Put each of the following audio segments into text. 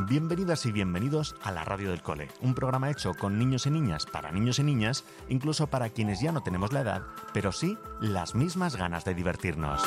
Bienvenidas y bienvenidos a la Radio del Cole, un programa hecho con niños y niñas para niños y niñas, incluso para quienes ya no tenemos la edad, pero sí las mismas ganas de divertirnos.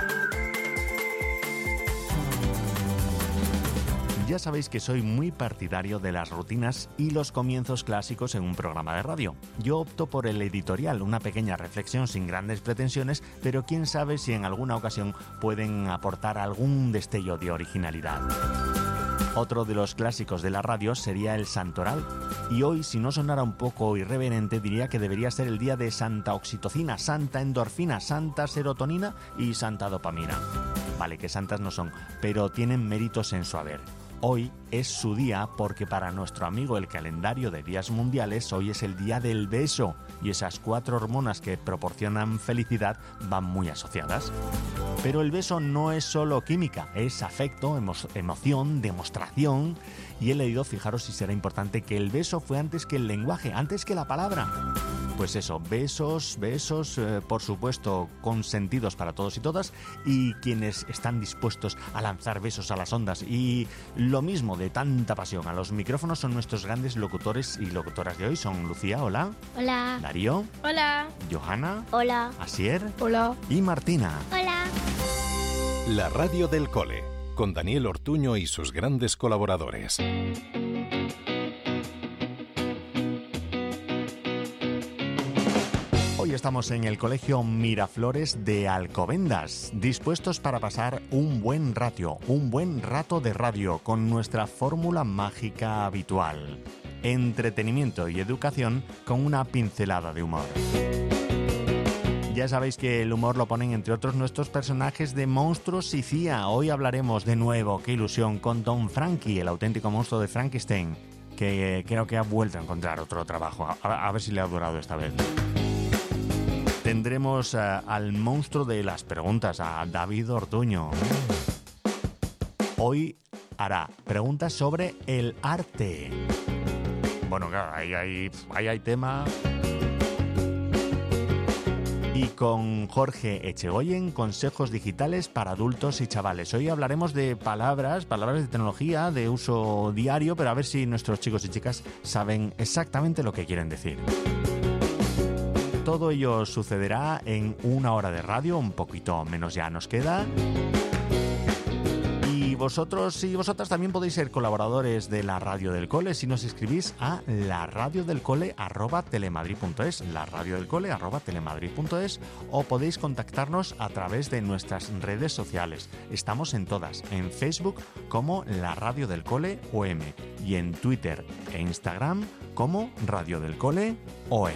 Ya sabéis que soy muy partidario de las rutinas y los comienzos clásicos en un programa de radio. Yo opto por el editorial, una pequeña reflexión sin grandes pretensiones, pero quién sabe si en alguna ocasión pueden aportar algún destello de originalidad. Otro de los clásicos de la radio sería el santoral. Y hoy, si no sonara un poco irreverente, diría que debería ser el día de Santa Oxitocina, Santa Endorfina, Santa Serotonina y Santa Dopamina. Vale, que santas no son, pero tienen méritos en su haber. Hoy es su día porque para nuestro amigo el calendario de días mundiales hoy es el día del beso y esas 4 hormonas que proporcionan felicidad van muy asociadas. Pero el beso no es solo química, es afecto, emoción, demostración. Y he leído, fijaros si será importante, que el beso fue antes que el lenguaje, antes que la palabra. Pues eso, besos, por supuesto, consentidos para todos y todas, y quienes están dispuestos a lanzar besos a las ondas. Y lo mismo, de tanta pasión, a los micrófonos son nuestros grandes locutores y locutoras de hoy. Son Lucía, hola. Hola. Darío. Hola. Johanna. Hola. Asier. Hola. Y Martina. Hola. La Radio del Cole, con Daniel Ortuño y sus grandes colaboradores. Hoy estamos en el Colegio Miraflores de Alcobendas, dispuestos para pasar un buen rato de radio con nuestra fórmula mágica habitual. Entretenimiento y educación con una pincelada de humor. Ya sabéis que el humor lo ponen entre otros nuestros personajes de Monstruos y CIA. Hoy hablaremos de nuevo, qué ilusión, con Don Frankie, el auténtico monstruo de Frankenstein, que creo que ha vuelto a encontrar otro trabajo. A ver si le ha durado esta vez. Tendremos al monstruo de las preguntas, a David Ortuño. Hoy hará preguntas sobre el arte. Bueno, claro, ahí hay tema. Y con Jorge Echegoyen, consejos digitales para adultos y chavales. Hoy hablaremos de palabras de tecnología, de uso diario, pero a ver si nuestros chicos y chicas saben exactamente lo que quieren decir. Todo ello sucederá en 1 hora de radio, un poquito menos ya nos queda. Y vosotros y vosotras también podéis ser colaboradores de la Radio del Cole si nos escribís a laradiodelcole@telemadrid.es, laradiodelcole@telemadrid.es, o podéis contactarnos a través de nuestras redes sociales. Estamos en todas, en Facebook como La Radio del Cole OM y en Twitter e Instagram como Radio del Cole OM.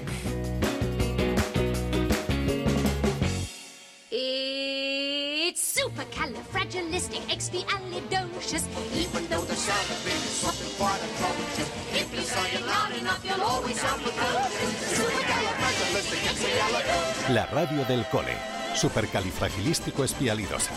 It's supercalifragilisticexpialidocious. Even though the sound of it is something quite atrocious. If you say it loud enough, you'll always sound precocious. Supercalifragilisticexpialidocious. La Radio del Cole, supercalifragilístico-espialidosa.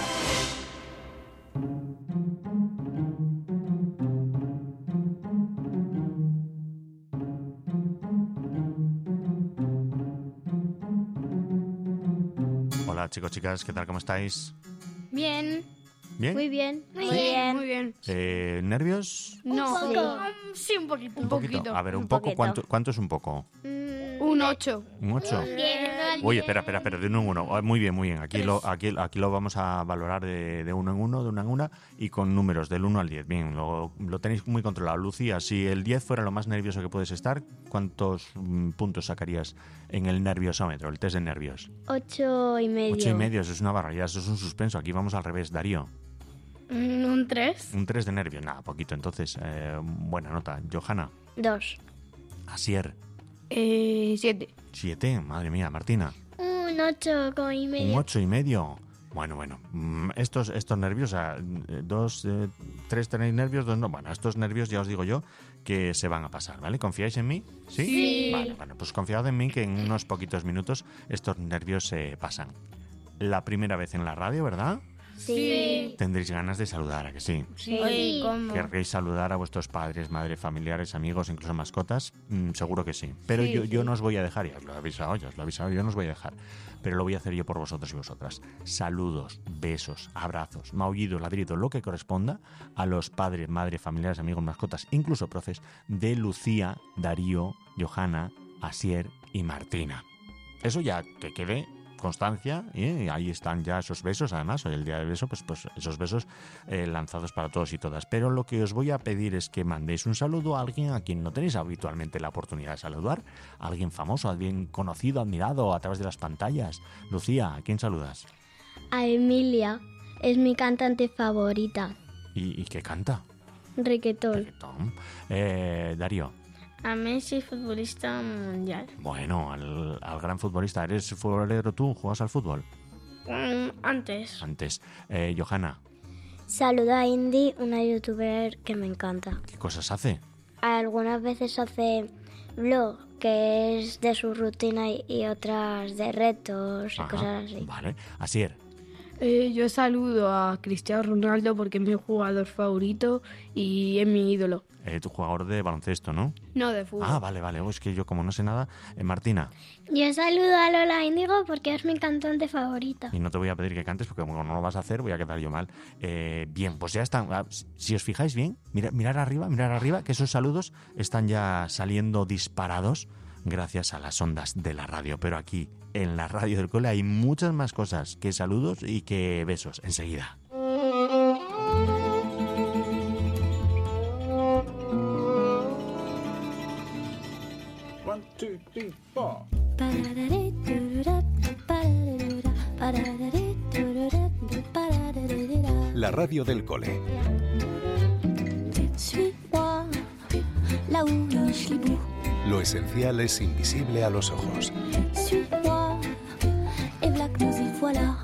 Hola chicos, chicas, ¿qué tal? ¿Cómo estáis? Bien. ¿Bien? Muy bien. Muy bien. Muy bien. ¿Nervios? No. Un poco. Sí, un poquito. ¿Un poquito? A ver, un poco. ¿Cuánto es un poco? Un 8. ¿Un 8? Oye, espera, de 1 en 1. Muy bien. Aquí lo vamos a valorar de 1 en 1, de 1 en 1 y con números del 1 al 10. Bien, lo tenéis muy controlado. Lucía, si el 10 fuera lo más nervioso que puedes estar, ¿cuántos puntos sacarías en el nerviosómetro, el test de nervios? 8,5. 8,5, eso es una barbaridad, eso es un suspenso. Aquí vamos al revés, Darío. Un 3. Un 3 de nervios, nada, poquito. Entonces, buena nota. Johanna. 2. Asier. 7. 7, madre mía. Martina. Un 8,5. Un 8,5. Bueno. Estos nervios, 3 tenéis nervios, 2 no. Bueno, estos nervios ya os digo yo que se van a pasar, ¿vale? ¿Confiáis en mí? ¿Sí? Sí. Vale, pues confiad en mí que en unos poquitos minutos estos nervios se pasan. La primera vez en la radio, ¿verdad? Sí. Tendréis ganas de saludar, ¿a que sí? Sí. ¿Cómo? ¿Querréis saludar a vuestros padres, madres, familiares, amigos, incluso mascotas? Seguro que sí. Pero yo no os voy a dejar, ya os lo he avisado, yo no os voy a dejar. Pero lo voy a hacer yo por vosotros y vosotras. Saludos, besos, abrazos, maullidos, ladridos, lo que corresponda a los padres, madres, familiares, amigos, mascotas, incluso profes, de Lucía, Darío, Johanna, Asier y Martina. Eso ya que quede constancia, y ahí están ya esos besos. Además, hoy el día del beso, pues esos besos lanzados para todos y todas. Pero lo que os voy a pedir es que mandéis un saludo a alguien a quien no tenéis habitualmente la oportunidad de saludar, a alguien famoso, a alguien conocido, admirado a través de las pantallas. Lucía, ¿a quién saludas? A Emilia. Es mi cantante favorita. ¿Y qué canta? Reggaetón. Tom. Darío. A Messi, futbolista mundial. Bueno, al gran futbolista. ¿Eres futbolero tú? ¿Juegas al fútbol? Antes. Antes. Johanna, Saludo a Indy, una youtuber que me encanta. ¿qué cosas hace? Algunas veces hace vlog, que es de su rutina, y otras de retos y Ajá, cosas así. Vale. Asier. Yo saludo a Cristiano Ronaldo porque es mi jugador favorito y es mi ídolo. Tu jugador de baloncesto, ¿no? No de fútbol. Ah, vale. Es que yo como no sé nada. Martina, Yo saludo a Lola Índigo porque es mi cantante favorita. y no te voy a pedir que cantes porque como no lo vas a hacer voy a quedar yo mal. Bien, pues ya están. Si os fijáis bien, mirar arriba, que esos saludos están ya saliendo disparados gracias a las ondas de la radio. Pero aquí, en la radio del cole, hay muchas más cosas que saludos y que besos. Enseguida. One, two, three, four. La radio del cole. Suis-moi, là où le schlibou. Lo esencial es invisible a los ojos. Suis-moi, et voilà que nous y voilà.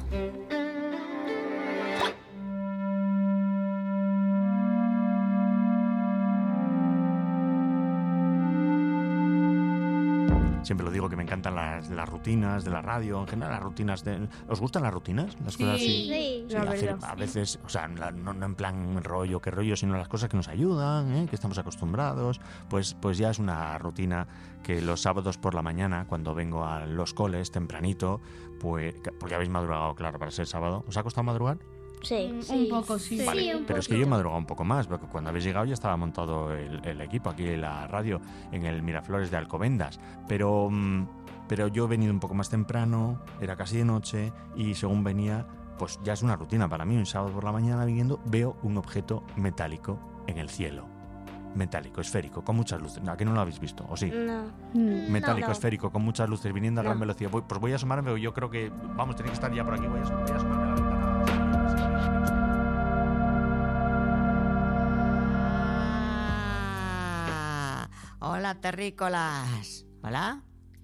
Siempre lo digo que me encantan las rutinas de la radio, en general las rutinas de... ¿Os gustan las rutinas? Las cosas así. Sí. Sí, La hacer verdad, a veces, o sea, no en plan rollo, qué rollo, sino las cosas que nos ayudan, que estamos acostumbrados. Pues ya es una rutina que los sábados por la mañana, cuando vengo a los coles tempranito, pues porque habéis madrugado, claro, para ser sábado. ¿Os ha costado madrugar? Sí. Un poco, sí. Vale, un pero es que yo he madrugado un poco más, porque cuando habéis llegado ya estaba montado el equipo aquí en la radio, en el Miraflores de Alcobendas. Pero yo he venido un poco más temprano, era casi de noche, y según venía, pues ya es una rutina para mí. Un sábado por la mañana viniendo, veo un objeto metálico en el cielo. Metálico, esférico, con muchas luces. ¿A qué no lo habéis visto? ¿O sí? No. Metálico, no. esférico, con muchas luces, viniendo a gran No. velocidad. Pues voy a asomarme, yo creo que, vamos, tiene que estar ya por aquí, voy a asomarme a la ventana. Hola, terrícolas. ¿Hola?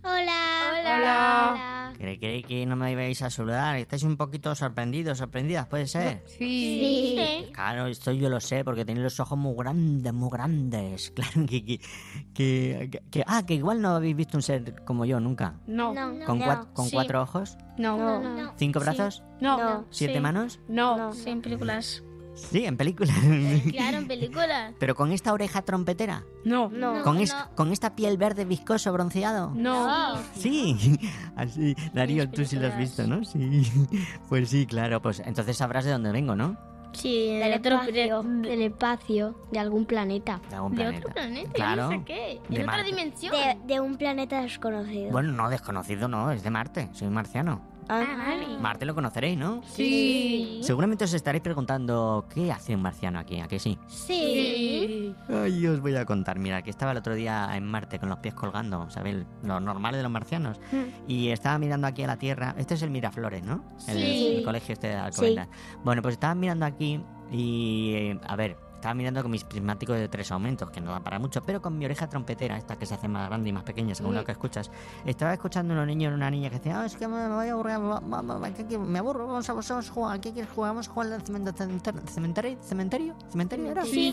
Hola. Creí que no me ibais a saludar. ¿Estáis un poquito sorprendidos, sorprendidas? ¿Puede ser? Sí. Sí. Claro, esto yo lo sé, porque tenéis los ojos muy grandes, muy grandes. Claro que igual no habéis visto un ser como yo nunca. No. ¿Con, No. con Sí. 4 ojos? No. No. 5 brazos? No. 7 Sí. manos? No. Sí, en películas. Sí, en películas. Claro, en películas. Pero con esta oreja trompetera. No. No. Con esta piel verde viscoso bronceado. No. Sí, así. Darío, tú sí lo has visto, ¿no? Sí. Pues sí, claro. Pues entonces sabrás de dónde vengo, ¿no? Sí, del espacio, de algún planeta. De algún ¿De planeta. otro planeta? Claro. ¿Y eso qué? De ¿En otra Marte. dimensión? De un planeta desconocido. Bueno, no, desconocido no, es de Marte. Soy marciano. vale. Marte lo conoceréis, ¿no? Sí. Seguramente os estaréis preguntando ¿qué hace un marciano aquí? ¿A qué sí? Sí. Ay, os voy a contar. Mira, que estaba el otro día en Marte con los pies colgando, ¿sabéis? Lo normal de los marcianos. Y estaba mirando aquí a la Tierra. Este es el Miraflores, ¿no? El colegio este de Alcobendas. Bueno, pues estaba mirando aquí y, a ver, estaba mirando con mis prismáticos de 3 aumentos, que no da para mucho, pero con mi oreja trompetera, esta que se hace más grande y más pequeña según lo que escuchas. Estaba escuchando a unos niños y una niña que decía, es que me voy a aburrir, me aburro, vamos a jugar, ¿qué quieres jugar? ¿Vamos a jugar al cementerio? ¿Cementerio era? Sí,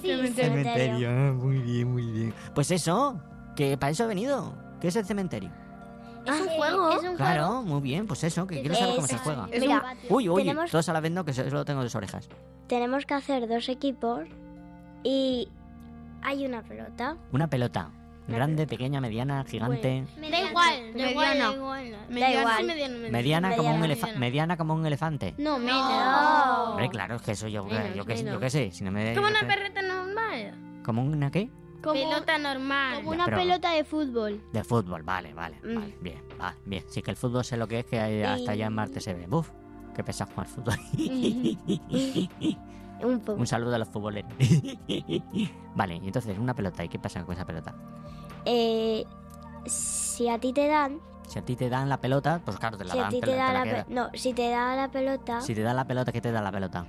cementerio. Muy bien, muy bien. Pues eso, que para eso he venido. ¿Qué es el cementerio? Es un juego. Claro, muy bien, pues eso, que quiero saber cómo se juega. Mira, Uy, tenemos- todos a la vez no, que solo tengo 2 orejas. tenemos que hacer 2 equipos y hay una pelota. Una pelota. Grande, pequeña, mediana, gigante. Da igual, Mediana. da igual. igual. Mediana como un mediana. mediana como un elefante. No, menos. Hombre, claro, es que eso yo Menos. qué sé. Si no me... Como una perreta normal. ¿Como una qué? Pelota normal. Como una pelota de fútbol. De fútbol, vale, bien, bien. Sí que el fútbol sé lo que es, que hasta allá en Marte se ve. Buf, qué pesado jugar fútbol. Un poco. Un saludo a los futboleros. Vale, y entonces, una pelota, ¿y qué pasa con esa pelota? Si a ti te dan, Si a ti te dan la pelota, pues claro, te la dan, si te la quedas. si te da la pelota, Si te dan la pelota, ¿qué te da la pelota?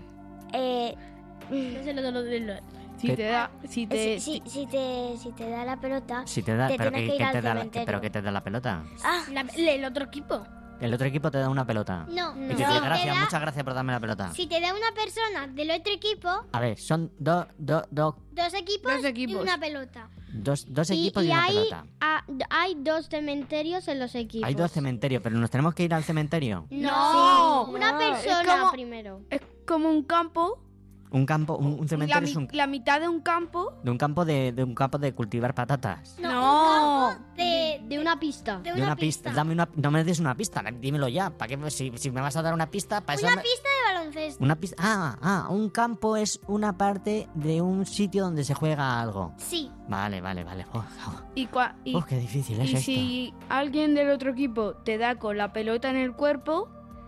Si te da... Si te... si te da la pelota, Si te da, te pero tienes ¿qué que ir al te da cementerio. pero ¿qué te da la pelota? El otro equipo. El otro equipo te da una pelota. No, Y que te gracias, muchas gracias por darme la pelota. Si te da una persona del otro equipo, A ver, son dos dos equipos, Dos equipos. y una pelota. dos equipos y una pelota. Hay 2 cementerios en los equipos. Hay 2 cementerios, pero nos tenemos que ir al cementerio. No, Sí. una No, persona es como- primero. Es como un campo, Un campo, un cementerio es la mitad de un campo. un campo de cultivar patatas. No. De una pista. De una pista. Dame una, no me des una pista, dímelo ya. ¿Para qué? Si me vas a dar una pista, para eso Una me- pista de baloncesto. Una pista. Un campo es una parte de un sitio donde se juega algo. Sí. Vale. Y Qué difícil es y esto. si alguien del otro equipo te da con la pelota en el cuerpo,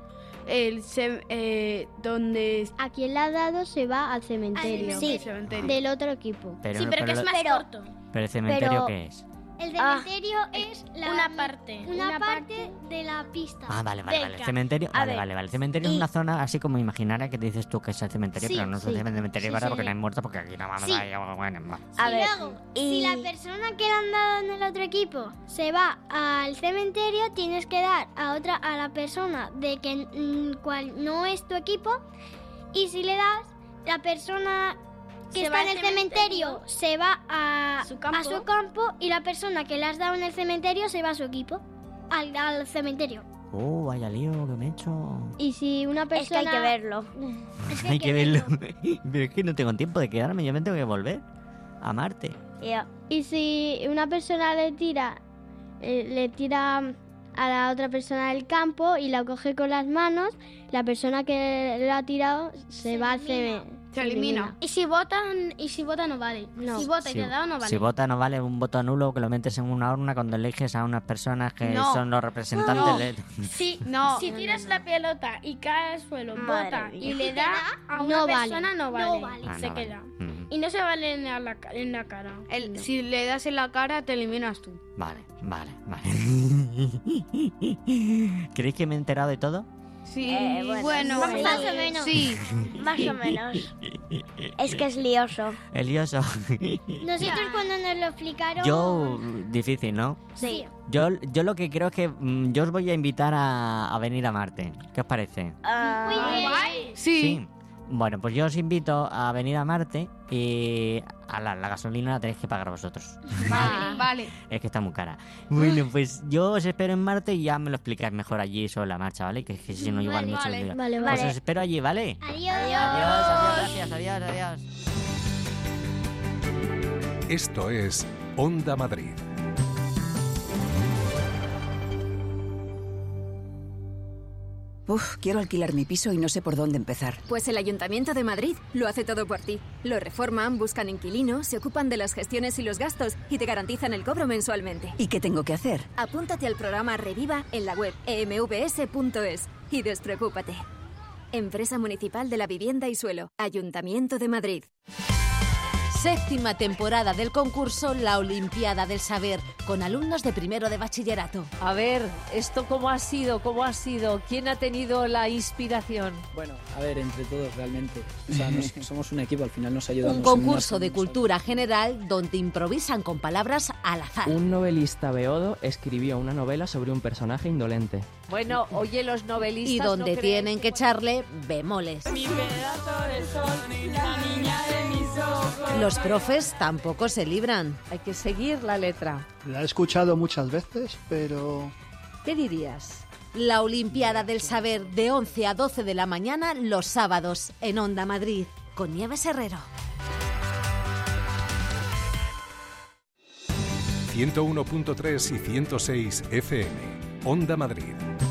donde... A quien le ha dado se va al cementerio. el cementerio. Del otro equipo. Pero, sí, pero que es más corto. Pero el cementerio, pero- ¿qué es? El cementerio es una parte. Una parte de la pista. Vale. Del El campo. cementerio, A ver, vale. El cementerio es y- una zona así como imaginaria que dices tú que es el cementerio, Sí, pero no es un sí. cementerio Sí, para sí. porque no hay muertos, porque aquí no vamos Sí. A ver, luego, y- si la persona que le han dado en el otro equipo se va al cementerio, tienes que dar a la persona de que cual no es tu equipo, y si le das, la persona que Se está va en al el cementerio se va a su campo. su campo, y la persona que le has dado en el cementerio se va a su equipo, al cementerio. Vaya lío que me he hecho. Y si una es que persona... hay que verlo. Es Hay que verlo. Pero es que no tengo tiempo de quedarme, yo me tengo que volver a Marte. Ya. Y si una persona le tira a la otra persona del campo y la coge con las manos, la persona que lo ha tirado se va al cementerio. Se elimina. Y si vota no vale. No. Si vota y te ha dado no vale. Si vota no vale un voto nulo que lo metes en una urna cuando eliges a unas personas que No. son los representantes No. de... Sí, No. si tiras la pelota y cae al suelo, Madre bota mía. y le da a una no persona, vale. no vale. No vale. Ah, Se no vale. queda. Mm. Y no se vale en la cara. Si le das en la cara, te eliminas tú. Vale. ¿Creéis que me he enterado de todo? Sí, bueno, bueno, más o menos. Sí. Más o menos. Es que es lioso. Elioso. Nosotros cuando nos lo explicaron... Yo, difícil, ¿no? Sí. Yo lo que creo es que yo os voy a invitar a venir a Marte. ¿Qué os parece? Muy bien. Sí. Bueno, pues yo os invito a venir a Marte y la gasolina la tenéis que pagar vosotros. Vale. Es que está muy cara. Bueno, pues yo os espero en Marte y ya me lo explicáis mejor allí sobre la marcha, ¿vale? Que si no igual mucho el día. Vale, Pues vale. os espero allí, ¿vale? Adiós. Adiós, gracias, adiós. Esto es Onda Madrid. Quiero alquilar mi piso y no sé por dónde empezar. Pues el Ayuntamiento de Madrid lo hace todo por ti. Lo reforman, buscan inquilinos, se ocupan de las gestiones y los gastos y te garantizan el cobro mensualmente. ¿Y qué tengo que hacer? Apúntate al programa Reviva en la web emvs.es y despreocúpate. Empresa Municipal de la Vivienda y Suelo. Ayuntamiento de Madrid. 7ª temporada del concurso La Olimpiada del Saber, con alumnos de primero de bachillerato. A ver, ¿esto cómo ha sido? ¿Quién ha tenido la inspiración? Bueno, a ver, entre todos realmente. O sea, somos un equipo, al final nos ayudamos. Un concurso de cultura general donde improvisan con palabras al azar. Un novelista beodo escribió una novela sobre un personaje indolente. Bueno, oye, los novelistas... Y donde ¿no tienen que echarle bemoles. Mi pedazo de sol, la niña de mis ojos. Los profes tampoco se libran. Hay que seguir la letra. La he escuchado muchas veces, pero ¿Qué dirías? La Olimpiada del Saber de 11 a 12 de la mañana los sábados en Onda Madrid con Nieves Herrero. 101.3 y 106 FM. Onda Madrid.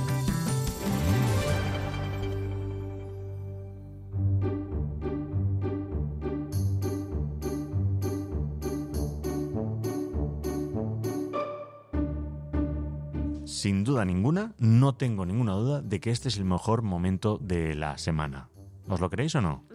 Sin duda ninguna, no tengo ninguna duda de que este es el mejor momento de la semana. ¿Os lo creéis o no?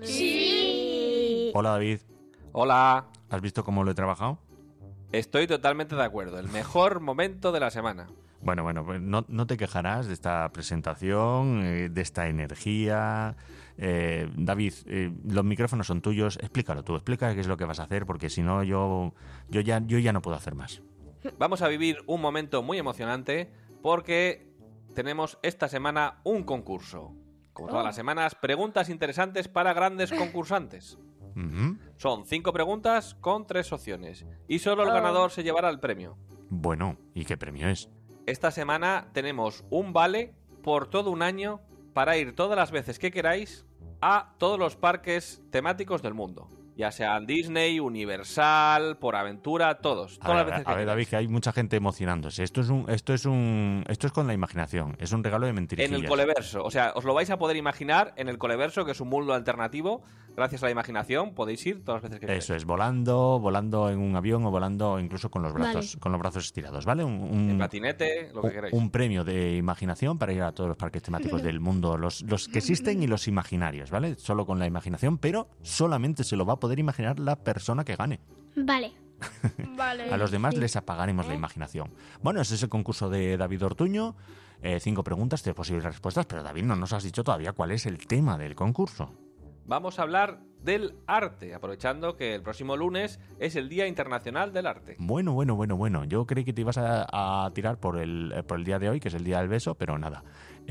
Sí. Hola, David. Hola. ¿Has visto cómo lo he trabajado? Estoy totalmente de acuerdo. El mejor momento de la semana. Bueno, pues no te quejarás de esta presentación, de esta energía. David, los micrófonos son tuyos. Explícalo tú, explica qué es lo que vas a hacer, porque si no, yo ya no puedo hacer más. Vamos a vivir un momento muy emocionante porque tenemos esta semana un concurso. Como todas las semanas, preguntas interesantes para grandes concursantes. Son 5 preguntas con 3 opciones. Y solo el ganador se llevará el premio. Bueno, ¿y qué premio es? Esta semana tenemos un vale por todo un año para ir todas las veces que queráis a todos los parques temáticos del mundo. Ya sean Disney, Universal, PorAventura, todos. A ver, David, que hay mucha gente emocionándose. Esto es con la imaginación. Es un regalo de mentirijillas. En el Coleverso. O sea, os lo vais a poder imaginar en el Coleverso, que es un mundo alternativo. Gracias a la imaginación podéis ir todas las veces que queráis. Eso es, volando en un avión o volando incluso con los brazos estirados, ¿vale? En patinete, lo que queráis. Un premio de imaginación para ir a todos los parques temáticos del mundo, los que existen y los imaginarios, ¿vale? Solo con la imaginación, pero solamente se lo va a poder imaginar la persona que gane. Vale. A los demás les apagaremos la imaginación. Bueno, ese es el concurso de David Ortuño. 5 preguntas, 3 posibles respuestas, pero David, no nos has dicho todavía cuál es el tema del concurso. Vamos a hablar del arte, aprovechando que el próximo lunes es el Día Internacional del Arte. Bueno. Yo creí que te ibas a tirar por el día de hoy, que es el Día del Beso, pero nada.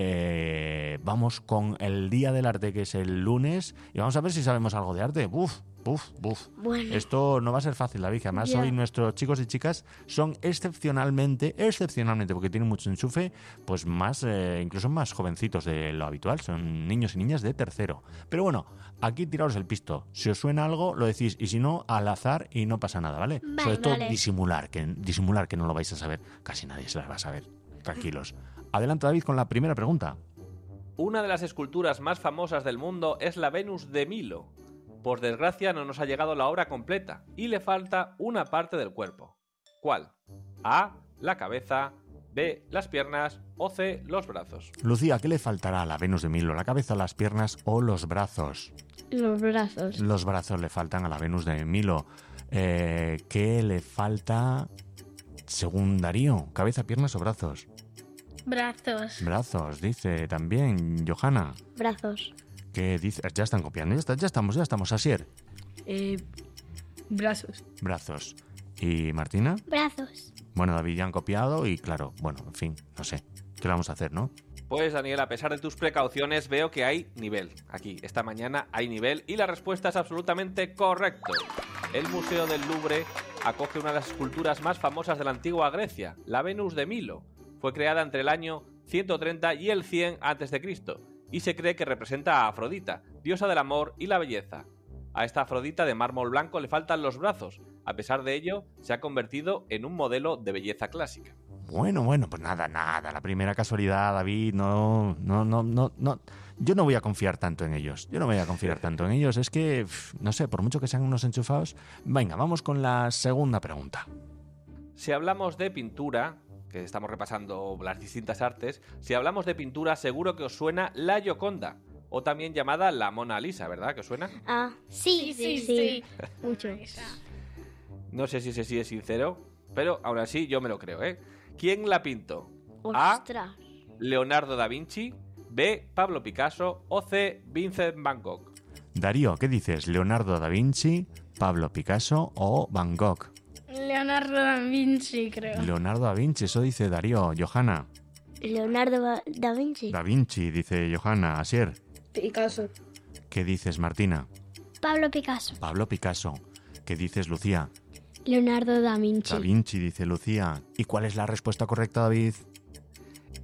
Vamos con el Día del Arte, que es el lunes, y vamos a ver si sabemos algo de arte. Buf. Bueno. Esto no va a ser fácil, David, que además hoy nuestros chicos y chicas son excepcionalmente, porque tienen mucho enchufe, pues incluso más jovencitos de lo habitual, son niños y niñas de tercero. Pero bueno, aquí tiraros el pisto. Si os suena algo, lo decís, y si no, al azar y no pasa nada, ¿vale? Sobre todo disimular que no lo vais a saber. Casi nadie se las va a saber. Tranquilos. Adelante, David, con la primera pregunta. Una de las esculturas más famosas del mundo es la Venus de Milo. Por desgracia no nos ha llegado la obra completa y le falta una parte del cuerpo. ¿Cuál? A, la cabeza, B, las piernas o C, los brazos. Lucía, ¿qué le faltará a la Venus de Milo? ¿La cabeza, las piernas o los brazos? Los brazos. Los brazos le faltan a la Venus de Milo. ¿Qué le falta según Darío? ¿Cabeza, piernas o brazos? Brazos. Brazos, dice también Johanna. Brazos. ¿Qué dice? Ya están copiando, ya estamos, Asier. Brazos. Brazos. ¿Y Martina? Brazos. Bueno, David ya han copiado y claro, bueno, en fin, no sé. ¿Qué le vamos a hacer, no? Pues Daniel, a pesar de tus precauciones, veo que hay nivel. Aquí, esta mañana hay nivel y la respuesta es absolutamente correcto. El Museo del Louvre acoge una de las esculturas más famosas de la antigua Grecia, la Venus de Milo. Fue creada entre el año 130 y el 100 a.C. y se cree que representa a Afrodita, diosa del amor y la belleza. A esta Afrodita de mármol blanco le faltan los brazos. A pesar de ello, se ha convertido en un modelo de belleza clásica. Bueno, pues nada, la primera casualidad, David, no. Yo no voy a confiar tanto en ellos. Es que, no sé, por mucho que sean unos enchufados. Venga, vamos con la segunda pregunta. Si hablamos de pintura, que estamos repasando las distintas artes, si hablamos de pintura seguro que os suena la Gioconda, o también llamada la Mona Lisa, ¿verdad? ¿Que os suena? Ah, sí. Mucho eso. No sé si es sincero, pero aún así yo me lo creo, ¿eh? ¿Quién la pintó? ¡Ostras! A, Leonardo da Vinci, B, Pablo Picasso o C, Vincent Van Gogh. Darío, ¿qué dices? ¿Leonardo da Vinci, Pablo Picasso o Van Gogh? Leonardo da Vinci, creo. Leonardo da Vinci, eso dice Darío. Johanna. Leonardo da Vinci. Da Vinci, dice Johanna. Asier. Picasso. ¿Qué dices, Martina? Pablo Picasso. Pablo Picasso. ¿Qué dices, Lucía? Leonardo da Vinci. Da Vinci, dice Lucía. ¿Y cuál es la respuesta correcta, David?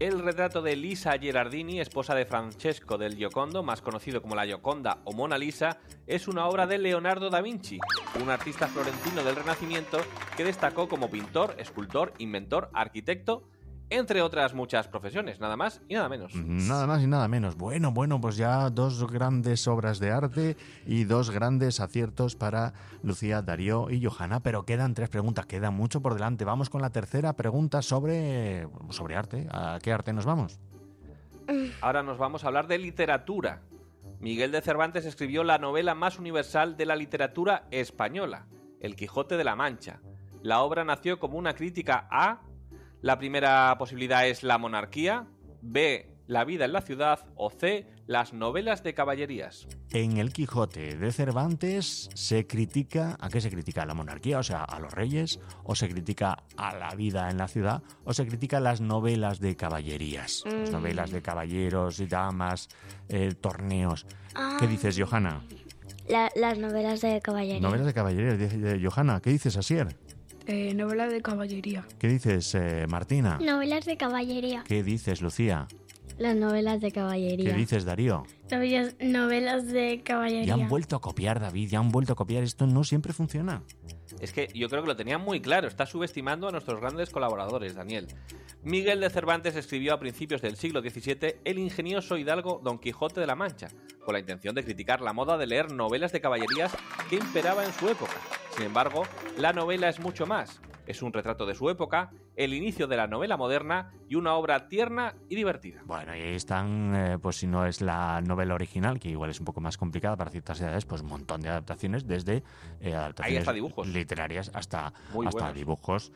El retrato de Lisa Gherardini, esposa de Francesco del Giocondo, más conocido como la Gioconda o Mona Lisa, es una obra de Leonardo da Vinci, un artista florentino del Renacimiento que destacó como pintor, escultor, inventor, arquitecto, entre otras muchas profesiones, nada más y nada menos. Nada más y nada menos. Bueno, pues ya 2 grandes obras de arte y 2 grandes aciertos para Lucía, Darío y Johanna, pero quedan 3 preguntas, queda mucho por delante. Vamos con la tercera pregunta sobre arte. ¿A qué arte nos vamos? Ahora nos vamos a hablar de literatura. Miguel de Cervantes escribió la novela más universal de la literatura española, El Quijote de la Mancha. La obra nació como una crítica a... La primera posibilidad es la monarquía, B, la vida en la ciudad o C, las novelas de caballerías. En El Quijote de Cervantes se critica... ¿A qué se critica? ¿A la monarquía, o sea, a los reyes? ¿O se critica a la vida en la ciudad? ¿O se critica las novelas de caballerías? Las novelas de caballeros y damas, torneos. ¿Qué dices, Johanna? Las novelas de caballería. Novelas de caballerías, dice Johanna. ¿Qué dices, Asier? Novela de caballería. ¿Qué dices, Martina? Novelas de caballería. ¿Qué dices, Lucía? Las novelas de caballería. ¿Qué dices, Darío? Novelas de caballería. Ya han vuelto a copiar, David, ya han vuelto a copiar. Esto no siempre funciona. Es que yo creo que lo tenían muy claro. Está subestimando a nuestros grandes colaboradores, Daniel. Miguel de Cervantes escribió a principios del siglo XVII el ingenioso hidalgo Don Quijote de la Mancha, con la intención de criticar la moda de leer novelas de caballerías que imperaba en su época. Sin embargo, la novela es mucho más. Es un retrato de su época, el inicio de la novela moderna y una obra tierna y divertida. Bueno, y ahí están, pues si no es la novela original, que igual es un poco más complicada para ciertas edades, pues un montón de adaptaciones, desde adaptaciones literarias hasta dibujos,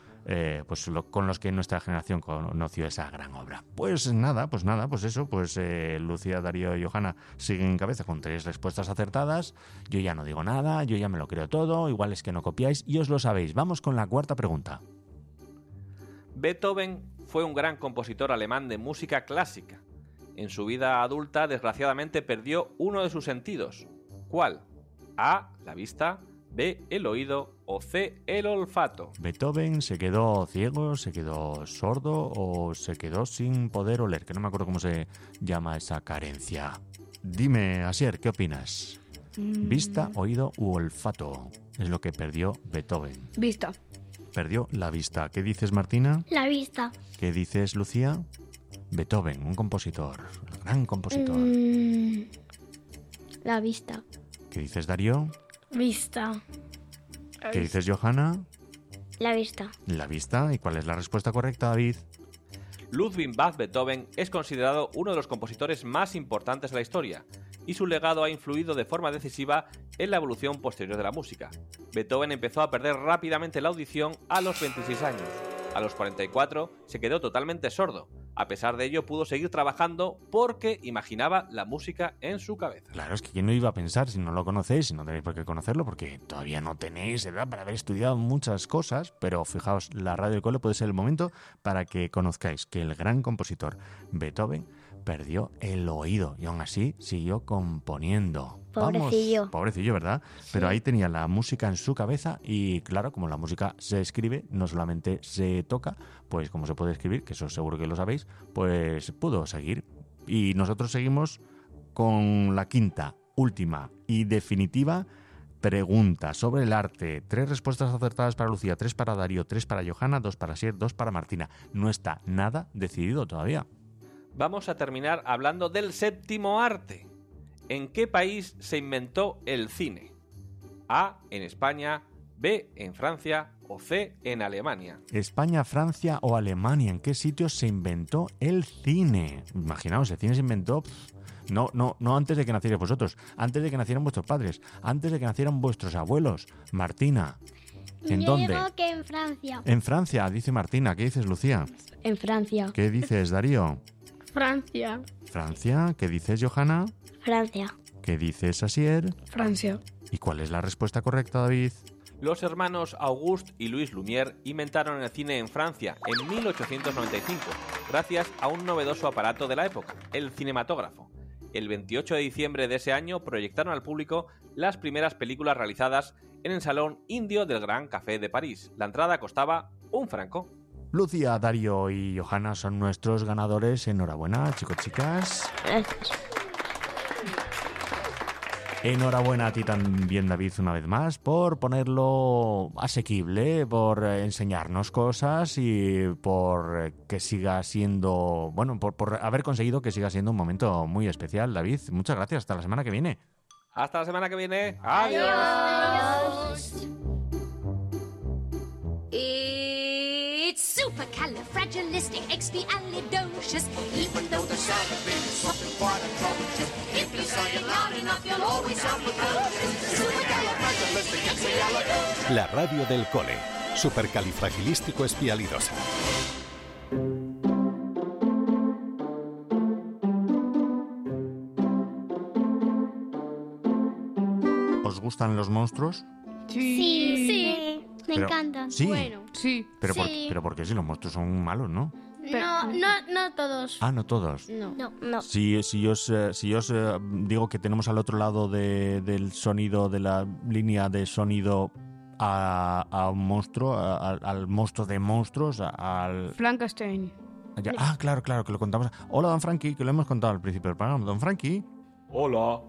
con los que nuestra generación conoció esa gran obra. Pues nada, Lucía, Darío y Johanna siguen en cabeza con 3 respuestas acertadas. Yo ya no digo nada, yo ya me lo creo todo, igual es que no copiáis y os lo sabéis. Vamos con la cuarta pregunta. Beethoven fue un gran compositor alemán de música clásica. En su vida adulta, desgraciadamente, perdió uno de sus sentidos. ¿Cuál? A, la vista, B, el oído o C, el olfato. Beethoven se quedó ciego, se quedó sordo o se quedó sin poder oler, que no me acuerdo cómo se llama esa carencia. Dime, Asier, ¿qué opinas? ¿Vista, oído u olfato? Es lo que perdió Beethoven. Vista. Perdió la vista. ¿Qué dices, Martina? La vista. ¿Qué dices, Lucía? Beethoven, un compositor, un gran compositor. La vista. ¿Qué dices, Darío? Vista. ¿Qué dices, Johanna? La vista. La vista. ¿Y cuál es la respuesta correcta, David? Ludwig van Beethoven es considerado uno de los compositores más importantes de la historia, y su legado ha influido de forma decisiva en la evolución posterior de la música. Beethoven empezó a perder rápidamente la audición a los 26 años. A los 44 se quedó totalmente sordo. A pesar de ello pudo seguir trabajando porque imaginaba la música en su cabeza. Claro, es que ¿quién no iba a pensar si no lo conocéis, si no tenéis por qué conocerlo? Porque todavía no tenéis edad para haber estudiado muchas cosas, pero fijaos, la Radio del Cole puede ser el momento para que conozcáis que el gran compositor Beethoven perdió el oído y aún así siguió componiendo. Pobrecillo. Vamos, pobrecillo, ¿verdad? Sí. Pero ahí tenía la música en su cabeza y claro, como la música se escribe, no solamente se toca, pues como se puede escribir, que eso seguro que lo sabéis, pues pudo seguir. Y nosotros seguimos con la quinta, última y definitiva pregunta sobre el arte. 3 respuestas acertadas para Lucía, 3 para Darío, 3 para Johanna, 2 para Asier, 2 para Martina. No está nada decidido todavía. Vamos a terminar hablando del séptimo arte. ¿En qué país se inventó el cine? A, en España, B, en Francia o C, en Alemania. España, Francia o Alemania. ¿En qué sitios se inventó el cine? Imaginaos, el cine se inventó no antes de que nacierais vosotros, antes de que nacieran vuestros padres, antes de que nacieran vuestros abuelos. Martina, ¿en dónde? Yo digo que en Francia. En Francia, dice Martina. ¿Qué dices, Lucía? En Francia. ¿Qué dices, Darío? Francia. Francia. ¿Qué dices, Johanna? Francia. ¿Qué dices, Asier? Francia. ¿Y cuál es la respuesta correcta, David? Los hermanos Auguste y Louis Lumière inventaron el cine en Francia en 1895, gracias a un novedoso aparato de la época, el cinematógrafo. El 28 de diciembre de ese año proyectaron al público las primeras películas realizadas en el Salón Indio del Gran Café de París. La entrada costaba 1 franco. Lucía, Darío y Johanna son nuestros ganadores. Enhorabuena, chicos, chicas. Gracias. Enhorabuena a ti también, David, una vez más, por ponerlo asequible, por enseñarnos cosas y por que siga siendo, bueno, por haber conseguido que siga siendo un momento muy especial, David. Muchas gracias. Hasta la semana que viene. Hasta la semana que viene. Adiós. It's supercalifragilisticexpialidocious. Even though the sound of it is something quite atrocious. If you say it loud enough, you'll always sound precocious. Supercalifragilisticexpialidocious. La radio del cole. Supercalifragilístico-espialidosa. ¿Os gustan los monstruos? Sí. Me Pero- encantan. sí. Bueno. Sí. Pero, Sí. pero ¿por qué si los monstruos son malos, no? No todos. Ah, no todos. No. Si yo os digo que tenemos al otro lado del sonido, de la línea de sonido a un monstruo, al monstruo de monstruos, al... Frankenstein. Claro, que lo contamos. Hola, don Frankie, que lo hemos contado al principio del programa. Don Frankie. Hola.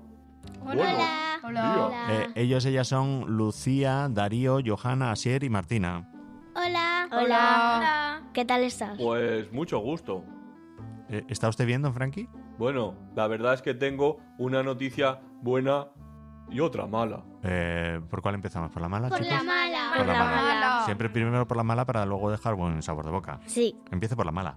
Ellas son Lucía, Darío, Johanna, Asier y Martina. Hola. ¿Qué tal estás? Pues mucho gusto. ¿Está usted bien, don Frankie? Bueno, la verdad es que tengo una noticia buena y otra mala. ¿Por cuál empezamos? ¿Por la mala, Por chicos? la mala. Por la mala. Siempre primero por la mala para luego dejar buen sabor de boca. Sí. Empiece por la mala.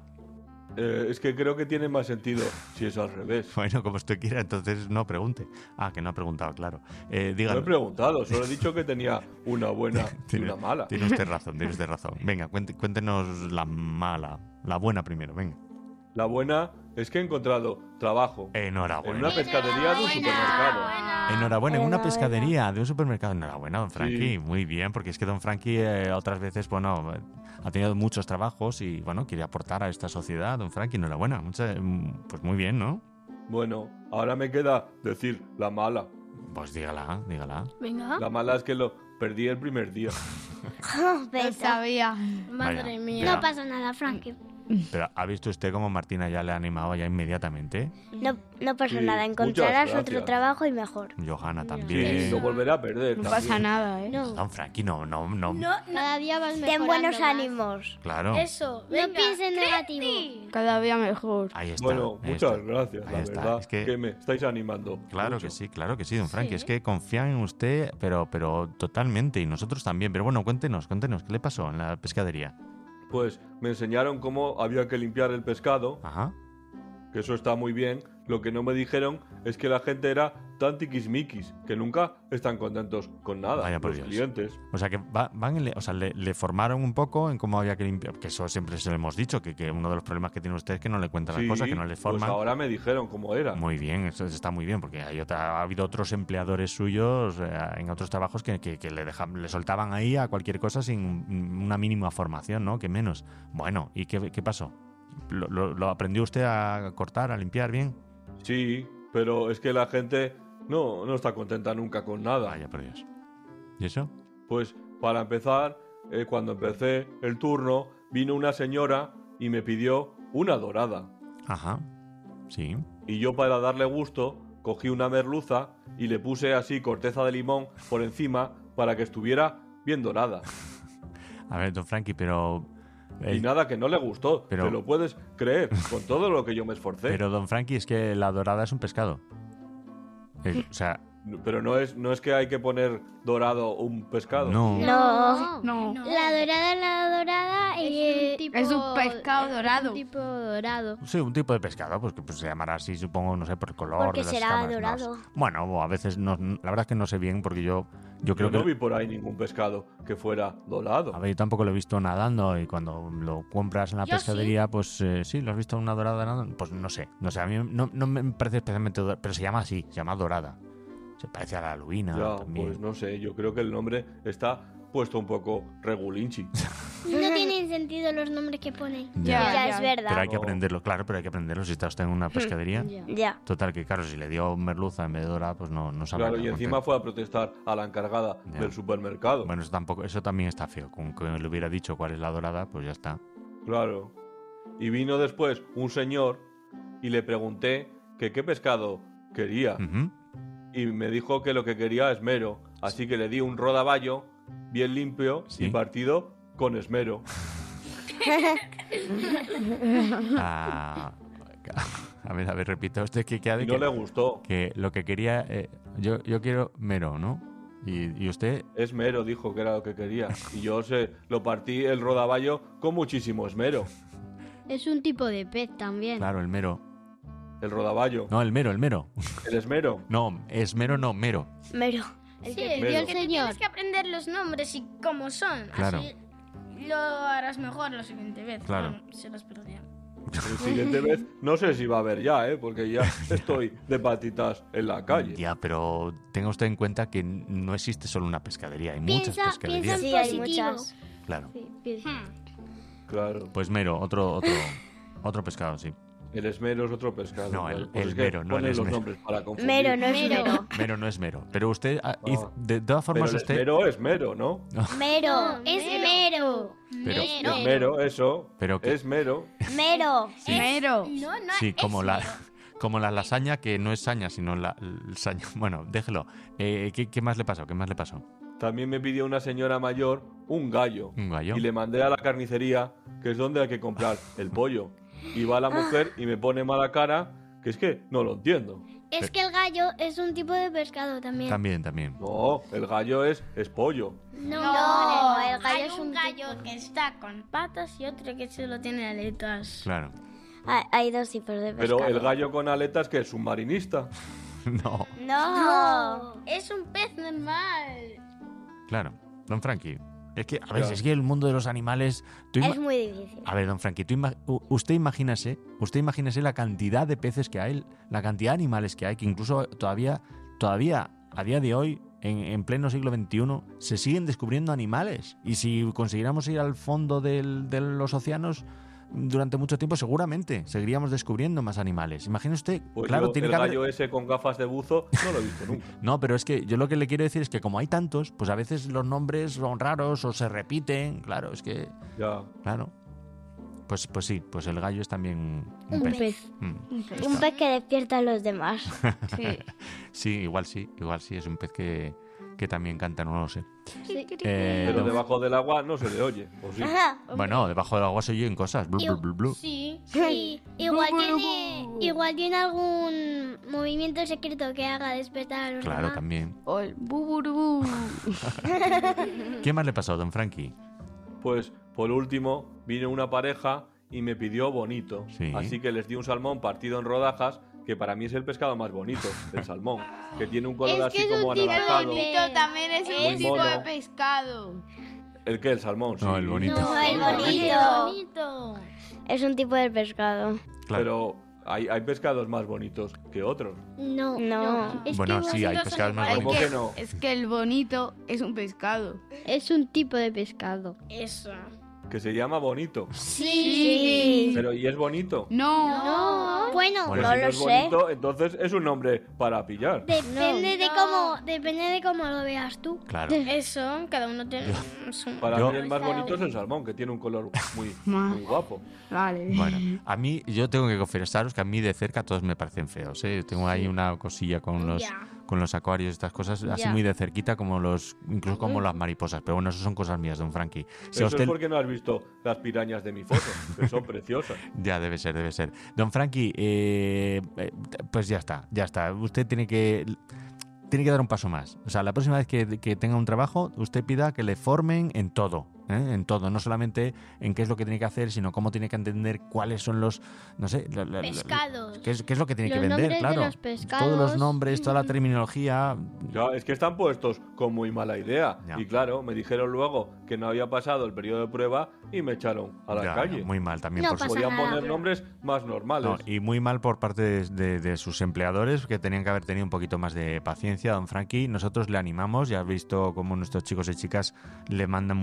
Es que creo que tiene más sentido si es al revés. Bueno, como usted quiera, entonces no pregunte. Que no ha preguntado, claro. No he Dígalo. preguntado, solo he dicho que tenía una buena y una mala. Tiene usted razón. Venga, cuéntenos la mala. La buena primero, venga. La buena es que he encontrado trabajo Enhorabuena. en una pescadería de un supermercado. Enhorabuena, en una pescadería de un supermercado. Enhorabuena, don Frankie. Sí. Muy bien, porque es que don Frankie otras veces, bueno, ha tenido muchos trabajos y, bueno, quiere aportar a esta sociedad. Don Frankie, enhorabuena. Pues muy bien, ¿no? Bueno, ahora me queda decir la mala. Pues dígala. Venga. La mala es que lo perdí el primer día. Lo sabía. Vaya, No pasa nada, Frankie. Pero ¿ha visto usted cómo Martina ya le ha animado ya inmediatamente? No pasa Sí, nada, muchas encontrarás gracias. otro trabajo y mejor. Johanna Sí, también. lo volveré a perder. No también. pasa nada, ¿eh? Don Frankie, no. Cada día vas mejorando. Ten buenos más. ánimos. Claro. Eso. No pienses negativo. Cada día mejor. Ahí está. Bueno, ahí muchas está. gracias, Ahí la está. verdad, Es que- que me estáis animando. Claro mucho. que sí, don Frankie. Es que confían en usted, pero totalmente, y nosotros también. Pero bueno, cuéntenos, ¿qué le pasó en la pescadería? Pues me enseñaron cómo había que limpiar el pescado, Ajá. que eso está muy bien. Lo que no me dijeron es que la gente era tan tiquismiquis, que nunca están contentos con nada. Vaya por los Dios. clientes. O sea, que le formaron un poco en cómo había que limpiar. Que eso siempre se lo hemos dicho, que uno de los problemas que tiene usted es que no le cuentan las Sí, cosas, que no le forman. Pues ahora me dijeron cómo era. Muy bien, eso está muy bien, porque ha habido otros empleadores suyos en otros trabajos que le soltaban ahí a cualquier cosa sin una mínima formación, ¿no? Que menos. Bueno, ¿y qué pasó? ¿Lo aprendió usted a cortar, a limpiar bien? Sí, pero es que la gente no está contenta nunca con nada. Vaya por Dios. ¿Y eso? Pues para empezar, cuando empecé el turno, vino una señora y me pidió una dorada. Ajá, sí. Y yo, para darle gusto, cogí una merluza y le puse así corteza de limón por encima para que estuviera bien dorada. A ver, don Frankie, pero... Y nada, que no le gustó. pero- Te lo puedes creer, con todo lo que yo me esforcé. Pero, don Frankie, es que la dorada es un pescado. O sea... Pero no es que hay que poner dorado un pescado. No. No. La dorada Es un pescado dorado. Un tipo dorado. Sí, un tipo de pescado, pues que se llamará así, supongo, no sé, por el color Porque de las será escamas, no dorado. sé. Bueno, a veces no, la verdad es que no sé bien, porque yo creo Yo no que... vi por ahí ningún pescado que fuera dorado. A ver, yo tampoco lo he visto nadando, y cuando lo compras en la Yo pescadería, pues sí, ¿lo has visto una dorada nadando? Pues no sé, a mí no me parece especialmente dorada, pero se llama así, se llama dorada. Se parece a la lubina Ya, también. pues no sé, yo creo que el nombre está puesto un poco regulinchi. No tienen sentido los nombres que ponen. Ya es verdad. Pero hay que aprenderlo, claro, pero hay que aprenderlo si está usted en una pescadería. Ya. Total, que claro, si le dio merluza en vez de dorada, pues no sabe. Claro, y encima fue a protestar a la encargada del supermercado. Bueno, eso también está feo. Con que le hubiera dicho cuál es la dorada, pues ya está. Claro. Y vino después un señor y le pregunté que qué pescado quería. Y me dijo que lo que quería es mero. Así que le di un rodaballo bien limpio y partido con esmero. A ver, repita usted que ha de no le gustó. Que lo que quería... yo quiero mero, ¿no? ¿Y usted? Es mero, dijo que era lo que quería. Y yo lo partí el rodaballo con muchísimo esmero. Es un tipo de pez también. Claro, el mero. El rodaballo. No, el mero. ¿El esmero? No, esmero no, mero. Mero. Sí, el señor. Tienes que aprender los nombres y cómo son. Claro. Así lo harás mejor la siguiente vez. Claro. No, se los perdían. La siguiente vez no sé si va a haber ya, porque ya estoy de patitas en la calle. Ya, pero tenga usted en cuenta que no existe solo una pescadería, hay muchas pescaderías. Sí, hay muchas. Claro. Sí, Claro. Pues mero, otro pescado, sí. El esmero es otro pescado. No, claro. el mero, no el los esmero. nombres para confundir. Mero no es mero. Mero no es mero. Pero usted, de todas formas, pero usted... Mero es mero, ¿no? Mero. Es mero. Pero- Es mero, eso. Pero que- es mero. Mero. Sí. Mero. Sí, como la lasaña, que no es saña, sino la saña. Bueno, déjelo. ¿Qué más le pasó? También me pidió una señora mayor un gallo. ¿Un gallo? Y le mandé a la carnicería, que es donde hay que comprar el pollo. Y va la mujer y me pone mala cara, que es que no lo entiendo. Es que el gallo es un tipo de pescado también. También. No, el gallo es pollo. No, el gallo es un gallo que está con patas y otro que solo tiene aletas. Claro. Hay dos tipos de pescado. Pero el gallo con aletas, que es submarinista. No. No. Es un pez normal. Claro. Don Frankie. Es que, a ver, Claro. es que el mundo de los animales... Es muy difícil. A ver, don Frankie, usted imagínese la cantidad de peces que hay, la cantidad de animales que hay, que incluso todavía a día de hoy, en pleno siglo XXI, se siguen descubriendo animales. Y si consiguiéramos ir al fondo de los océanos durante mucho tiempo, seguramente seguiríamos descubriendo más animales. Imagine usted, Pues claro, yo, tiene el que haber... gallo ese con gafas de buzo no lo he visto nunca. No, pero es que yo lo que le quiero decir es que como hay tantos, pues a veces los nombres son raros o se repiten. Claro, es que... Ya. Claro. Pues sí, pues el gallo es también un Un pez. pez. Mm. Un pez que despierta a los demás. Sí, igual sí, es un pez que también canta, no lo sé. Pero debajo del agua no se le oye, ¿o sí? Bueno, debajo del agua se oyen cosas. Blu, blu, blu, blu. Sí. Igual tiene algún movimiento secreto que haga despertar a los Claro, demás. también. O el buburubú. ¿Qué más le pasó, don Frankie? Pues por último vino una pareja y me pidió bonito. Sí. Así que les di un salmón partido en rodajas, que para mí es el pescado más bonito, el salmón, que tiene un color así como anaranjado. También es Muy un tipo mono. de pescado. ¿El qué? El salmón, sí. No, el bonito. No, el bonito. Es un tipo de pescado. Claro. Pero hay pescados más bonitos que otros. No. Es Bueno, que sí, hay nosotros pescados más ¿Cómo bonitos. que no? Es que el bonito es un pescado. Es un tipo de pescado. Eso. Que se llama bonito. Sí. Pero ¿y es bonito? No. Bueno, Pues no si lo no es sé. bonito, entonces es un nombre para pillar. depende de cómo lo veas tú. Claro. Eso, cada uno tiene su... Para Yo- mí el más bonito es el salmón, que tiene un color muy guapo. Vale. Bueno, a mí, yo tengo que confesaros que a mí de cerca todos me parecen feos, ¿eh? Tengo ahí una cosilla con los acuarios y estas cosas, así Ya. muy de cerquita, incluso como las mariposas. Pero bueno, eso son cosas mías, don Frankie. Si a Eso usted... es porque no has visto las pirañas de mi foto, que son preciosas. Ya, debe ser. Don Frankie, pues ya está. Usted tiene que dar un paso más. O sea, la próxima vez que tenga un trabajo, usted pida que le formen en todo. En todo, no solamente en qué es lo que tiene que hacer, sino cómo tiene que entender cuáles son los, no sé, Pescados. qué es lo que tiene Los que vender, nombres de claro. los pescados. Todos los nombres, toda la terminología. Ya, es que están puestos con muy mala idea. Ya. Y claro, me dijeron luego que no había pasado el periodo de prueba y me echaron a la Ya, calle. muy mal también No por su pasa Podían nada. poner nombres más normales. No, y muy mal por parte de sus empleadores, que tenían que haber tenido un poquito más de paciencia, don Frankie. Nosotros le animamos, ya has visto cómo nuestros chicos y chicas le mandan muchos ánimos.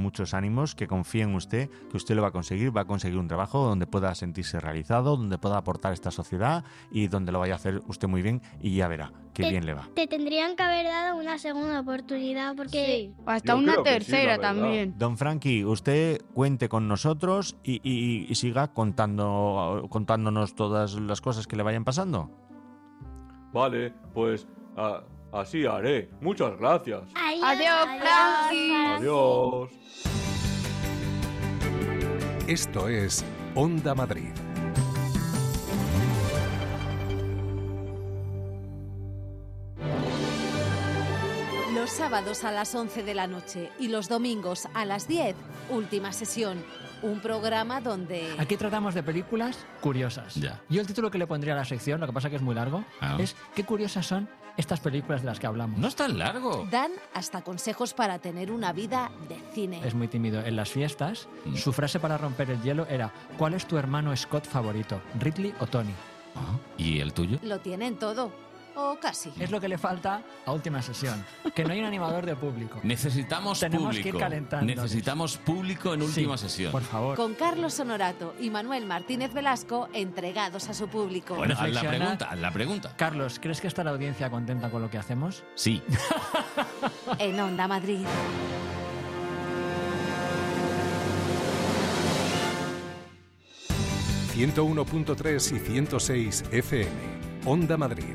ánimos, que confíe en usted, que usted lo va a conseguir un trabajo donde pueda sentirse realizado, donde pueda aportar a esta sociedad y donde lo vaya a hacer usted muy bien y ya verá que bien le va. Te tendrían que haber dado una segunda oportunidad porque... Hasta una tercera también. Don Frankie, usted cuente con nosotros y siga contándonos todas las cosas que le vayan pasando. Vale, pues así haré. Muchas gracias. Adiós, Frankie. Adiós. Esto es Onda Madrid. Los sábados a las 11 de la noche y los domingos a las 10, última sesión. Un programa donde... Aquí tratamos de películas curiosas. Ya. Yo el título que le pondría a la sección, lo que pasa que es muy largo, es ¿qué curiosas son estas películas de las que hablamos? No es tan largo. Dan hasta consejos para tener una vida de cine. Es muy tímido. En las fiestas, su frase para romper el hielo era ¿cuál es tu hermano Scott favorito? ¿Ridley o Tony? ¿Y el tuyo? Lo tienen todo. O casi. Es lo que le falta a última sesión. Que no hay un animador de público. Tenemos público. que ir calentando. Necesitamos público en última sesión. Por favor. Con Carlos Honorato y Manuel Martínez Velasco entregados a su público. Bueno, haz la pregunta. Carlos, ¿crees que está la audiencia contenta con lo que hacemos? Sí. En Onda Madrid. ...101.3 y 106 FM. Onda Madrid.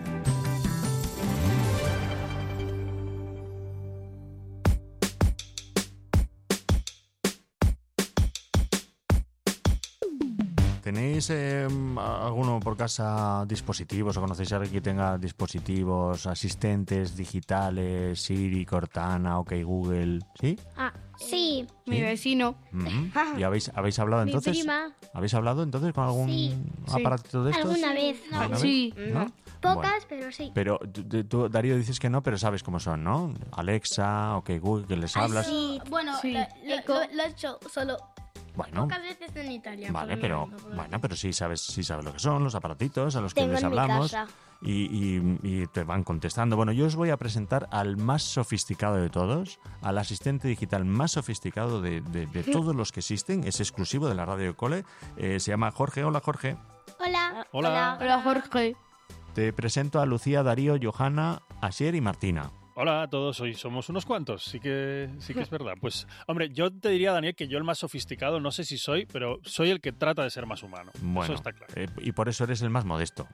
¿Tenéis alguno por casa dispositivos o conocéis a alguien que tenga dispositivos, asistentes digitales, Siri, Cortana, OK Google? ¿Sí? Sí. Mi vecino. ¿Y habéis hablado entonces? Mi prima. ¿Habéis hablado entonces con algún aparatito de estos? ¿Alguna vez? ¿Alguna Sí. vez? ¿No? Pocas, Bueno. pero sí. Pero tú, Darío, dices que no, pero sabes cómo son, ¿no? Alexa, OK Google, que les hablas. Sí, bueno, Sí. lo he hecho solo Bueno, pocas veces en Italia. vale, por pero sí sabes lo que son los aparatitos a los que Tengo les en mi hablamos casa. y te van contestando. Bueno, yo os voy a presentar al más sofisticado de todos, al asistente digital más sofisticado de todos los que existen. Es exclusivo de la Radio del Cole. Se llama Jorge. Hola, Jorge. Hola. Hola, Jorge. Te presento a Lucía, Darío, Johanna, Asier y Martina. Hola a todos, hoy somos unos cuantos, sí que es verdad. Pues, hombre, yo te diría, Daniel, que yo el más sofisticado, no sé si soy, pero soy el que trata de ser más humano. Bueno, eso está claro. Y por eso eres el más modesto.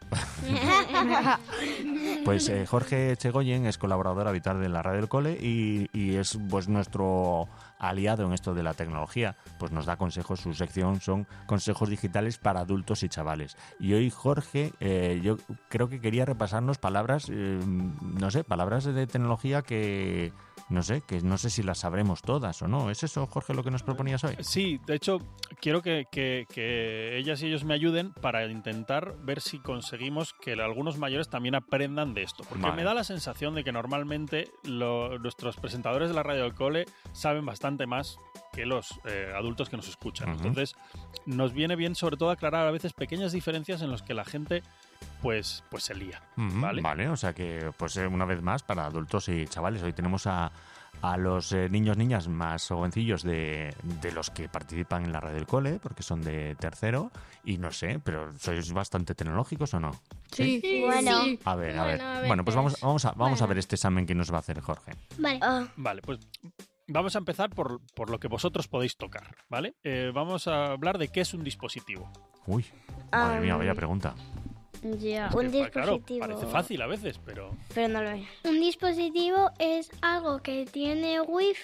Pues Jorge Chegoyen es colaborador habitual de la Radio del Cole y es pues nuestro aliado en esto de la tecnología. Pues nos da consejos, su sección son consejos digitales para adultos y chavales. Y hoy Jorge, yo creo que quería repasarnos palabras, palabras de tecnología que no sé si las sabremos todas o no. ¿Es eso, Jorge, lo que nos proponías hoy? Sí, de hecho, quiero que ellas y ellos me ayuden para intentar ver si conseguimos que algunos mayores también aprendan de esto. Porque me da la sensación de que normalmente nuestros presentadores de la Radio del Cole saben bastante más que los adultos que nos escuchan. Entonces, nos viene bien, sobre todo, aclarar a veces pequeñas diferencias en las que la gente pues se lía, ¿vale? Vale, o sea que, pues una vez más, para adultos y chavales, hoy tenemos a los niñas más jovencillos de los que participan en la Radio del Cole, porque son de tercero, y no sé, pero ¿sois bastante tecnológicos o no? Sí. Bueno. Sí. A ver. Bueno, pues vamos a ver este examen que nos va a hacer Jorge. Vale. Vale, pues vamos a empezar por lo que vosotros podéis tocar, ¿vale? Vamos a hablar de qué es un dispositivo. Uy, madre mía, vaya pregunta. Ya. Es que, Un dispositivo. Claro, parece fácil a veces, pero no lo es. Un dispositivo es algo que tiene wifi.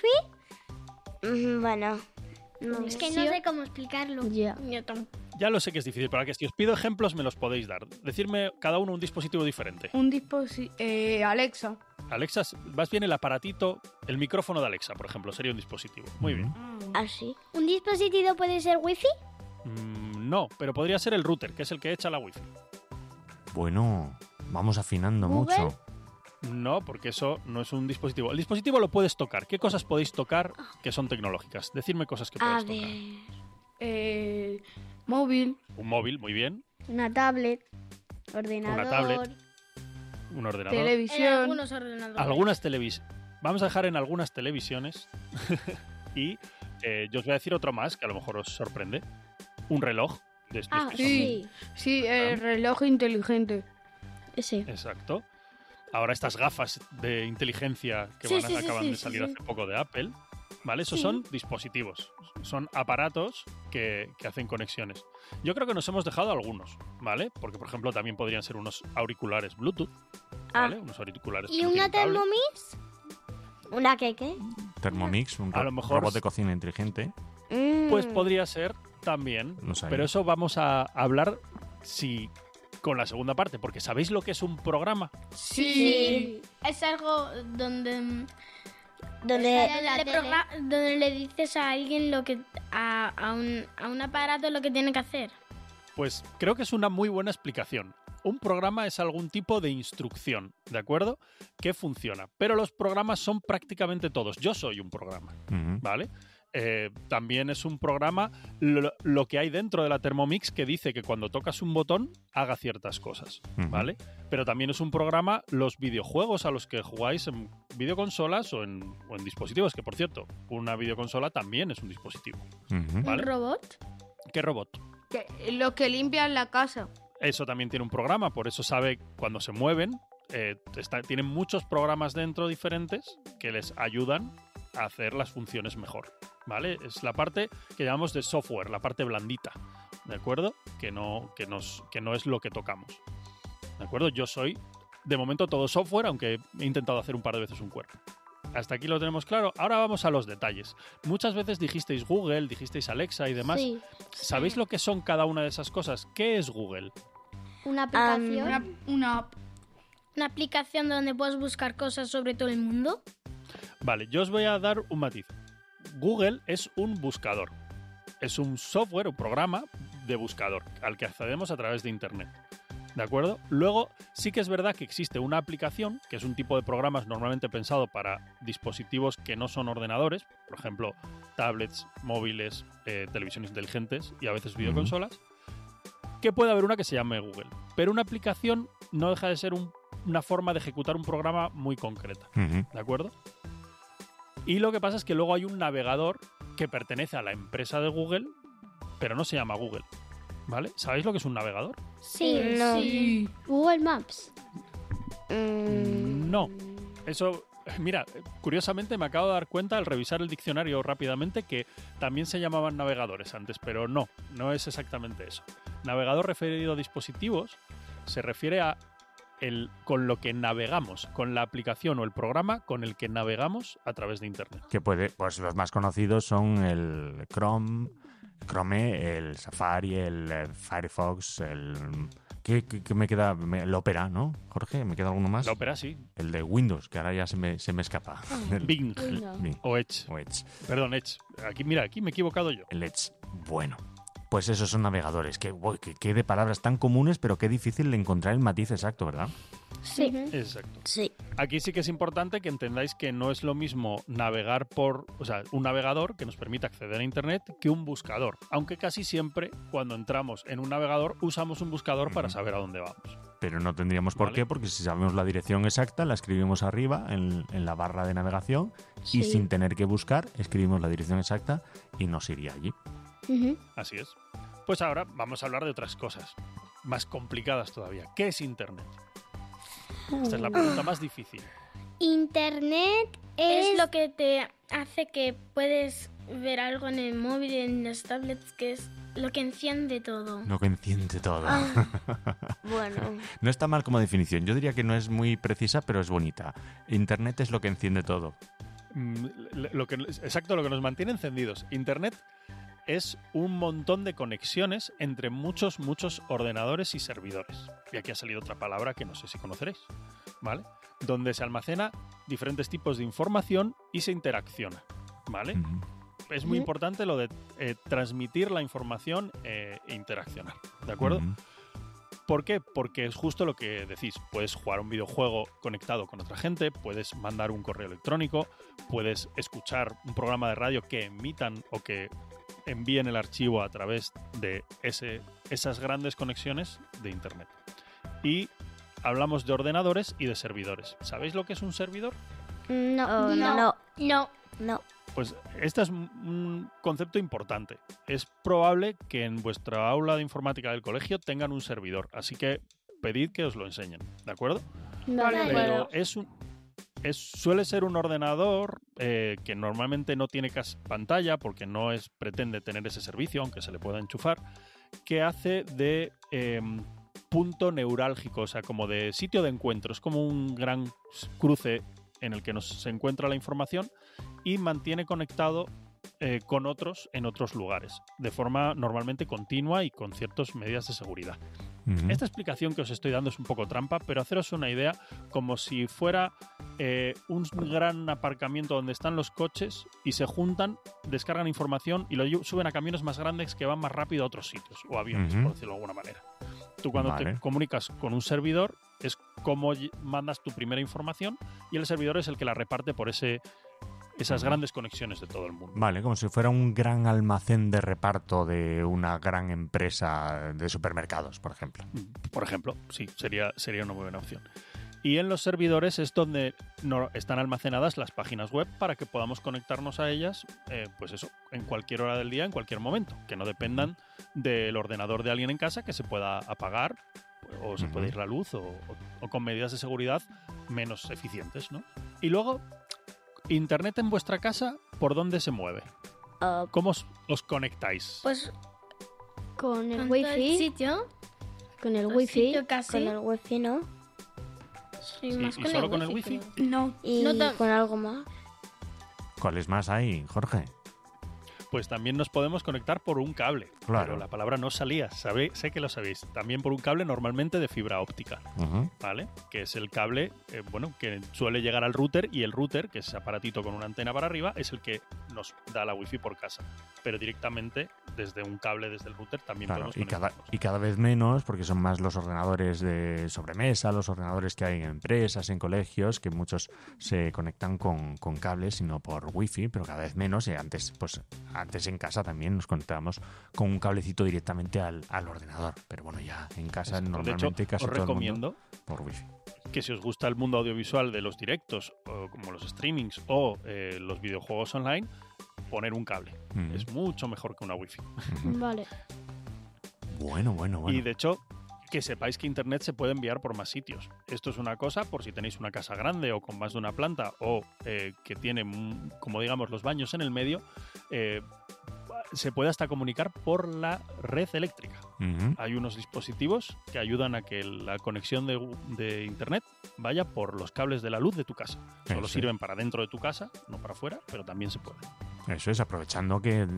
Bueno. No. Es que no sé cómo explicarlo. Ya. ya lo sé que es difícil, pero que si os pido ejemplos me los podéis dar. Decirme cada uno un dispositivo diferente. Un dispositivo... Alexa. Alexa, más bien el aparatito, el micrófono de Alexa, por ejemplo, sería un dispositivo. Muy bien. ¿Así? ¿Un dispositivo puede ser wifi? No, pero podría ser el router, que es el que echa la wifi. Bueno, vamos afinando ¿Google? mucho. No, porque eso no es un dispositivo. El dispositivo lo puedes tocar. ¿Qué cosas podéis tocar que son tecnológicas? Decidme cosas que podéis tocar. Móvil. Un móvil, muy bien. Una tablet. Ordenador. Una tablet. Un ordenador. Televisión. Algunos ordenadores. Algunas televisiones. Vamos a dejar en algunas televisiones. Y Yo os voy a decir otro más que a lo mejor os sorprende. Un reloj de estos que son- Sí, el reloj inteligente. Sí. Exacto. Ahora estas gafas de inteligencia que acaban de salir hace poco de Apple, ¿vale? Esos son dispositivos, son aparatos que hacen conexiones. Yo creo que nos hemos dejado algunos, ¿vale? Porque, por ejemplo, también podrían ser unos auriculares Bluetooth, ¿vale? Unos auriculares ¿Y que no una tienen cable. Thermomix? ¿Una qué? Thermomix, un A lo mejor robot de cocina inteligente. Pues podría ser también, No sabía. pero eso vamos a hablar con la segunda parte, porque ¿sabéis lo que es un programa? Sí. Es algo donde le dices a alguien lo que a un aparato lo que tiene que hacer. Pues creo que es una muy buena explicación. Un programa es algún tipo de instrucción, ¿de acuerdo? Que funciona. Pero los programas son prácticamente todos. Yo soy un programa, ¿vale? También es un programa lo que hay dentro de la Thermomix que dice que cuando tocas un botón haga ciertas cosas, ¿vale? Pero también es un programa los videojuegos a los que jugáis en videoconsolas o en dispositivos, que por cierto, una videoconsola también es un dispositivo. ¿Vale? ¿Un robot? ¿Qué robot? Lo que limpian la casa. Eso también tiene un programa, por eso sabe cuando se mueven. Tienen muchos programas dentro diferentes que les ayudan a hacer las funciones mejor, ¿vale? Es la parte que llamamos de software, la parte blandita, ¿de acuerdo? Que no es lo que tocamos, ¿de acuerdo? Yo soy, de momento, todo software, aunque he intentado hacer un par de veces un cuerpo. Hasta aquí lo tenemos claro. Ahora vamos a los detalles. Muchas veces dijisteis Google, dijisteis Alexa y demás. Sí. ¿Sabéis lo que son cada una de esas cosas? ¿Qué es Google? Una aplicación. Una app. Una aplicación donde puedes buscar cosas sobre todo el mundo. Vale, yo os voy a dar un matiz. Google es un buscador. Es un software, un programa de buscador al que accedemos a través de Internet. ¿De acuerdo? Luego, sí que es verdad que existe una aplicación, que es un tipo de programas normalmente pensado para dispositivos que no son ordenadores, por ejemplo, tablets, móviles, televisiones inteligentes y a veces videoconsolas, que puede haber una que se llame Google. Pero una aplicación no deja de ser una forma de ejecutar un programa muy concreta. ¿De acuerdo? Y lo que pasa es que luego hay un navegador que pertenece a la empresa de Google, pero no se llama Google. ¿Vale? ¿Sabéis lo que es un navegador? Sí. Google Maps. No. Eso, mira, curiosamente me acabo de dar cuenta al revisar el diccionario rápidamente que también se llamaban navegadores antes, pero no es exactamente eso. Navegador referido a dispositivos se refiere a con lo que navegamos, con la aplicación o el programa con el que navegamos a través de Internet. Que pues los más conocidos son el Chrome, el Safari, el Firefox, ¿Qué me queda? El Opera, ¿no, Jorge? ¿Me queda alguno más? El Opera, sí. El de Windows, que ahora ya se me escapa. Bing. Bing. O Edge. Perdón, Edge. Aquí me he equivocado yo. El Edge. Bueno. Pues esos son navegadores. Qué de palabras tan comunes, pero qué difícil de encontrar el matiz exacto, ¿verdad? Sí. Exacto. Sí. Aquí sí que es importante que entendáis que no es lo mismo navegar un navegador que nos permite acceder a Internet que un buscador. Aunque casi siempre, cuando entramos en un navegador, usamos un buscador para saber a dónde vamos. Pero no tendríamos por qué, porque si sabemos la dirección exacta, la escribimos arriba en la barra de navegación y sin tener que buscar, escribimos la dirección exacta y nos iría allí. Así es. Pues ahora vamos a hablar de otras cosas, más complicadas todavía. ¿Qué es Internet? Esta es la pregunta más difícil. Internet es lo que te hace que puedes ver algo en el móvil, en las tablets, que es lo que enciende todo. Lo que enciende todo. Bueno. No está mal como definición. Yo diría que no es muy precisa, pero es bonita. Internet es lo que enciende todo. Exacto, lo que nos mantiene encendidos. Internet es un montón de conexiones entre muchos ordenadores y servidores. Y aquí ha salido otra palabra que no sé si conoceréis, ¿vale? Donde se almacena diferentes tipos de información y se interacciona, ¿vale? Es muy importante lo de transmitir la información e interaccionar, ¿de acuerdo? ¿Por qué? Porque es justo lo que decís. Puedes jugar un videojuego conectado con otra gente, puedes mandar un correo electrónico, puedes escuchar un programa de radio que emitan o que envíen el archivo a través de esas grandes conexiones de Internet. Y hablamos de ordenadores y de servidores. ¿Sabéis lo que es un servidor? No. Pues este es un concepto importante. Es probable que en vuestra aula de informática del colegio tengan un servidor, así que pedid que os lo enseñen, ¿de acuerdo? Vale. Pero suele ser un ordenador que normalmente no tiene pantalla porque no pretende tener ese servicio, aunque se le pueda enchufar, que hace de punto neurálgico, o sea, como de sitio de encuentro. Es como un gran cruce en el que se encuentra la información y mantiene conectado con otros en otros lugares, de forma normalmente continua y con ciertas medidas de seguridad. Esta explicación que os estoy dando es un poco trampa, pero haceros una idea como si fuera un gran aparcamiento donde están los coches y se juntan, descargan información y lo suben a camiones más grandes que van más rápido a otros sitios, o aviones, por decirlo de alguna manera. Tú cuando te comunicas con un servidor es como mandas tu primera información y el servidor es el que la reparte por esas grandes conexiones de todo el mundo. Vale, como si fuera un gran almacén de reparto de una gran empresa de supermercados, por ejemplo. Por ejemplo, sí, sería una muy buena opción. Y en los servidores es donde están almacenadas las páginas web para que podamos conectarnos a ellas, pues eso, en cualquier hora del día, en cualquier momento, que no dependan del ordenador de alguien en casa, que se pueda apagar o se puede ir la luz o con medidas de seguridad menos eficientes, ¿no? Y luego, Internet en vuestra casa, ¿por dónde se mueve? ¿Cómo os conectáis? Pues con el todo wifi. el sitio. Con el El wifi. sitio casi. Con el wifi, ¿no? Sí, Sí, más ¿y solo con el wifi? No. Y No con algo más. ¿Cuáles más hay, Jorge? Pues también nos podemos conectar por un cable. Claro. Pero la palabra no salía, sé que lo sabéis. También por un cable normalmente de fibra óptica, ¿vale? Que es el cable, que suele llegar al router, y el router, que es ese aparatito con una antena para arriba, es el que nos da la wifi por casa. Pero directamente, desde un cable, desde el router, también podemos conectarnos. Y cada vez menos, porque son más los ordenadores de sobremesa, los ordenadores que hay en empresas, en colegios, que muchos se conectan con cables y no por wifi, pero cada vez menos. Y antes en casa también nos conectábamos con un cablecito directamente al ordenador. Pero bueno, ya en casa normalmente de hecho, casi os todo recomiendo el mundo por wifi. Que si os gusta el mundo audiovisual de los directos, o como los streamings o los videojuegos online, poner un cable. Es mucho mejor que una wifi. Vale. Bueno. Y de hecho, que sepáis que Internet se puede enviar por más sitios. Esto es una cosa por si tenéis una casa grande o con más de una planta, o que tiene, como digamos, los baños en el medio, se puede hasta comunicar por la red eléctrica. Hay unos dispositivos que ayudan a que la conexión de Internet vaya por los cables de la luz de tu casa. Solo sirven para dentro de tu casa, no para afuera, pero también se puede. Eso es, aprovechando que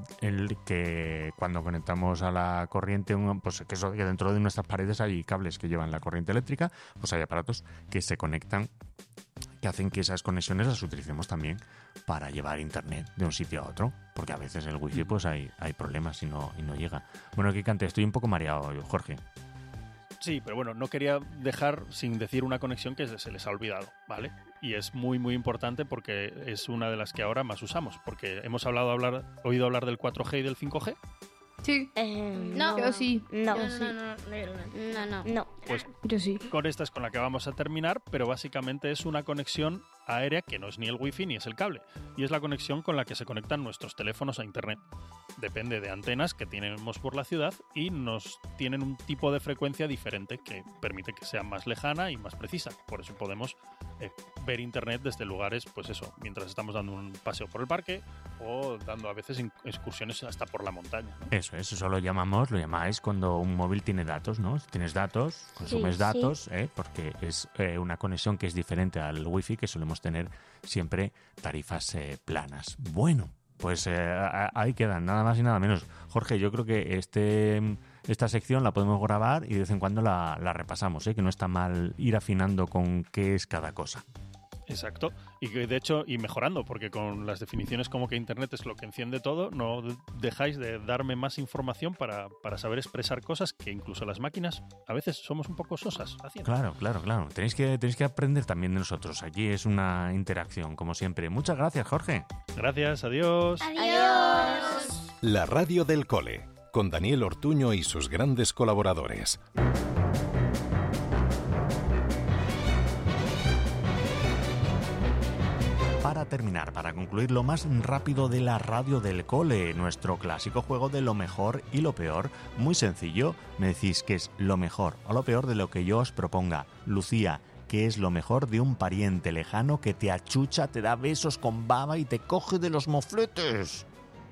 cuando conectamos a la corriente, pues que dentro de nuestras paredes hay cables que llevan la corriente eléctrica, pues hay aparatos que se conectan, que hacen que esas conexiones las utilicemos también para llevar internet de un sitio a otro, porque a veces el wifi pues hay problemas y no llega. Bueno, Kikante, estoy un poco mareado, Jorge. Sí, pero bueno, no quería dejar sin decir una conexión que se les ha olvidado, ¿vale? Y es muy, muy importante porque es una de las que ahora más usamos, porque hemos oído hablar del 4G y del 5G. Sí. No. Yo sí. No. No. Pues yo sí. Con esta es con la que vamos a terminar, pero básicamente es una conexión aérea que no es ni el wifi ni es el cable, y es la conexión con la que se conectan nuestros teléfonos a internet. Depende de antenas que tenemos por la ciudad y nos tienen un tipo de frecuencia diferente que permite que sea más lejana y más precisa. Por eso podemos ver internet desde lugares, pues eso, mientras estamos dando un paseo por el parque o dando a veces excursiones hasta por la montaña, ¿no? Eso lo llamáis cuando un móvil tiene datos, ¿no? Si tienes datos, consumes datos, porque es una conexión que es diferente al wifi, que solemos tener siempre tarifas planas. Bueno, pues ahí quedan, nada más y nada menos. Jorge, yo creo que esta sección la podemos grabar y de vez en cuando la repasamos, que no está mal ir afinando con qué es cada cosa. Exacto, y que de hecho, y mejorando, porque con las definiciones como que Internet es lo que enciende todo, no dejáis de darme más información para saber expresar cosas que incluso las máquinas a veces somos un poco sosas haciendo. Claro. Tenéis que aprender también de nosotros. Aquí es una interacción, como siempre. Muchas gracias, Jorge. Gracias, adiós. Adiós. La radio del cole, con Daniel Ortuño y sus grandes colaboradores. para terminar, para concluir lo más rápido de la radio del cole, nuestro clásico juego de lo mejor y lo peor. Muy sencillo, me decís qué es lo mejor o lo peor de lo que yo os proponga. Lucía, ¿qué es lo mejor de un pariente lejano que te achucha, te da besos con baba y te coge de los mofletes?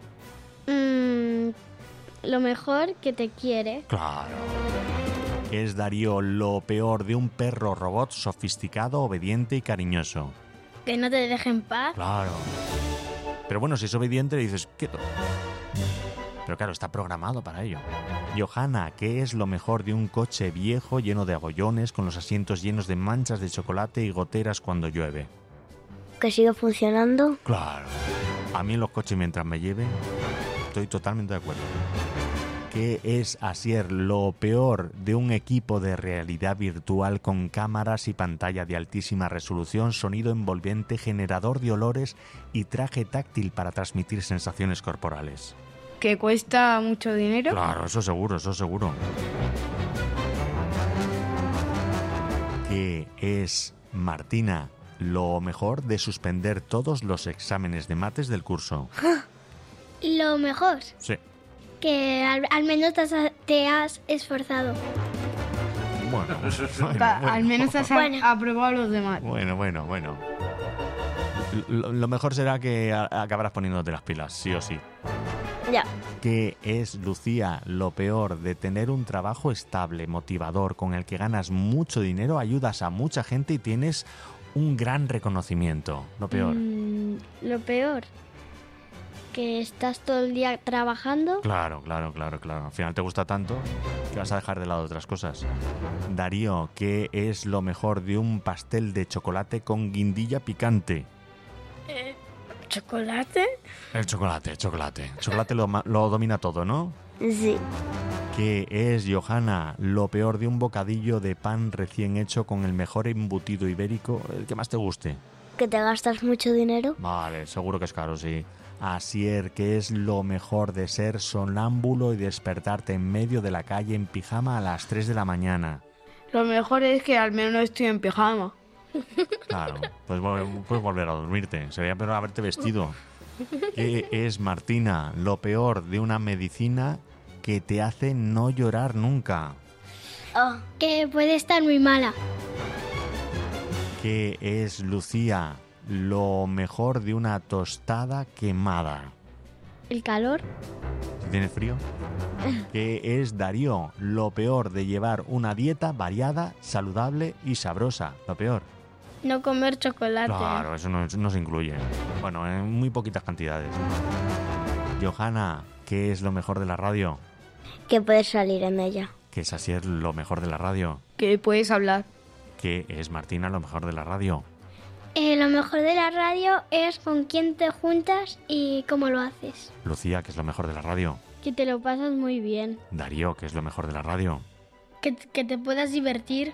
Lo mejor que te quiere. Claro. ¿Qué es, Darío, lo peor de un perro robot sofisticado, obediente y cariñoso? Que no te deje en paz. Claro. Pero bueno, si es obediente le dices, quieto. Pero claro, está programado para ello. Johanna, ¿qué es lo mejor de un coche viejo lleno de agollones, con los asientos llenos de manchas de chocolate y goteras cuando llueve? Que siga funcionando. Claro. A mí los coches mientras me lleven, estoy totalmente de acuerdo. ¿Qué es, Asier, lo peor de un equipo de realidad virtual con cámaras y pantalla de altísima resolución, sonido envolvente, generador de olores y traje táctil para transmitir sensaciones corporales? ¿Que cuesta mucho dinero? Claro, eso seguro, eso seguro. ¿Qué es, Martina, lo mejor de suspender todos los exámenes de mates del curso? Lo mejor. Sí. Que al menos te has esforzado. Bueno. Al menos has aprobado los demás. Bueno. Lo mejor será que acabarás poniéndote las pilas, sí o sí. Ya. ¿Qué es, Lucía, lo peor de tener un trabajo estable, motivador, con el que ganas mucho dinero, ayudas a mucha gente y tienes un gran reconocimiento? Lo peor. Lo peor. Que estás todo el día trabajando. Claro. Al final te gusta tanto que vas a dejar de lado otras cosas. Darío, ¿qué es lo mejor de un pastel de chocolate con guindilla picante? ¿Chocolate? El chocolate. Chocolate lo domina todo, ¿no? Sí. ¿Qué es, Johanna, lo peor de un bocadillo de pan recién hecho con el mejor embutido ibérico, el que más te guste? ¿Que te gastas mucho dinero? Vale, seguro que es caro, sí. Asier, ¿qué es lo mejor de ser sonámbulo y despertarte en medio de la calle en pijama a las 3 de la mañana? Lo mejor es que al menos no estoy en pijama. Claro, puedes volver a dormirte. Sería peor haberte vestido. ¿Qué es, Martina, lo peor de una medicina que te hace no llorar nunca? Que puede estar muy mala. ¿Qué es, Lucía, lo mejor de una tostada quemada? ¿El calor? ¿Si tienes frío? ¿Qué es, Darío, lo peor de llevar una dieta variada, saludable y sabrosa? Lo peor. No comer chocolate. Claro, eso no se incluye. Bueno, en muy poquitas cantidades. Johanna, ¿qué es lo mejor de la radio? Que puedes salir en ella. ¿Qué es, así lo mejor de la radio? Que puedes hablar. ¿Qué es, Martina, lo mejor de la radio? Lo mejor de la radio es con quién te juntas y cómo lo haces. Lucía, ¿qué es lo mejor de la radio? Que te lo pasas muy bien. Darío, ¿qué es lo mejor de la radio? Que te puedas divertir.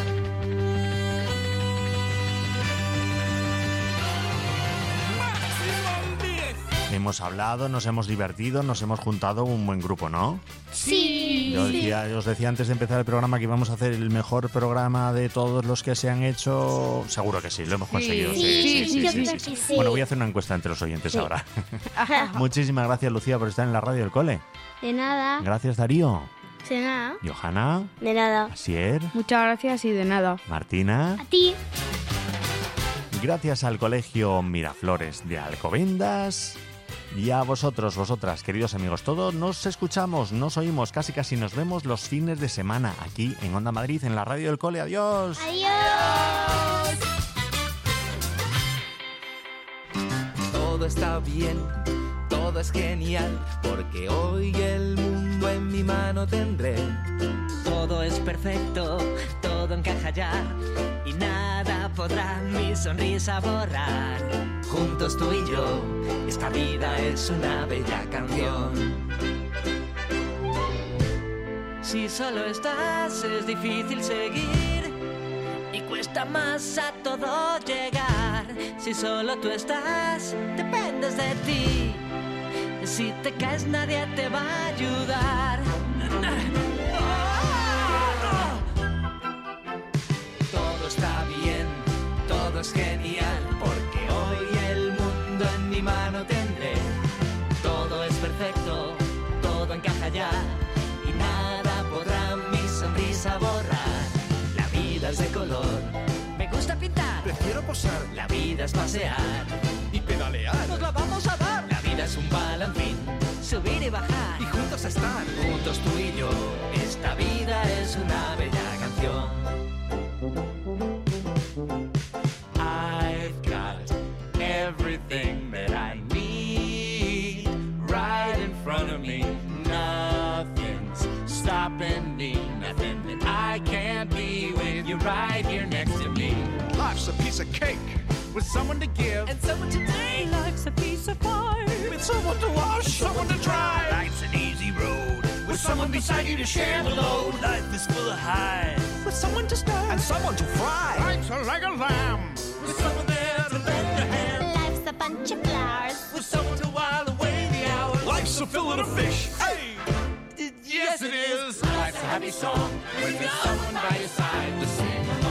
Hemos hablado, nos hemos divertido, nos hemos juntado un buen grupo, ¿no? Sí. Yo os decía antes de empezar el programa que íbamos a hacer el mejor programa de todos los que se han hecho. Seguro que sí, lo hemos conseguido. Sí. Bueno, voy a hacer una encuesta entre los oyentes ahora. Muchísimas gracias, Lucía, por estar en la radio del cole. De nada. Gracias, Darío. De nada. Johanna. De nada. Asier. Muchas gracias y de nada. Martina. A ti. Gracias al Colegio Miraflores de Alcobendas. Y a vosotras, queridos amigos, todos nos escuchamos, nos oímos, casi nos vemos los fines de semana aquí en Onda Madrid, en la radio del cole. ¡Adiós! ¡Adiós! Todo está bien, todo es genial, porque hoy el mundo en mi mano tendré. Todo es perfecto, todo encaja ya, y nada podrá mi sonrisa borrar. Juntos tú y yo, esta vida es una bella canción. Si solo estás es difícil seguir y cuesta más a todo llegar. Si solo tú estás, dependes de ti. Si te caes nadie te va a ayudar. Todo está bien, todo es genial, porque hoy el perfecto, todo encaja ya y nada podrá mi sonrisa borrar. La vida es de color, me gusta pintar, prefiero posar. La vida es pasear y pedalear. Nos la vamos a dar. La vida es un balancín, subir y bajar y juntos estar. Juntos tú y yo, esta vida es una bella canción. I've got everything that I need right in front of me. Nothing's stopping me, nothing that I can't be with you right here next to me. Life's a piece of cake with someone to give and someone to take. Life's a piece of pie with someone to wash, someone to dry. Life's an easy road with someone beside you to share the load. Life is full of highs with someone to stir and someone to fry. Life's a leg of lamb with someone there to lend a hand. Life's a bunch of flowers with someone to while away the hours. Life's a fillet of fish. Hey! Yes, it is. Life's a happy song when there's someone by your side to sing.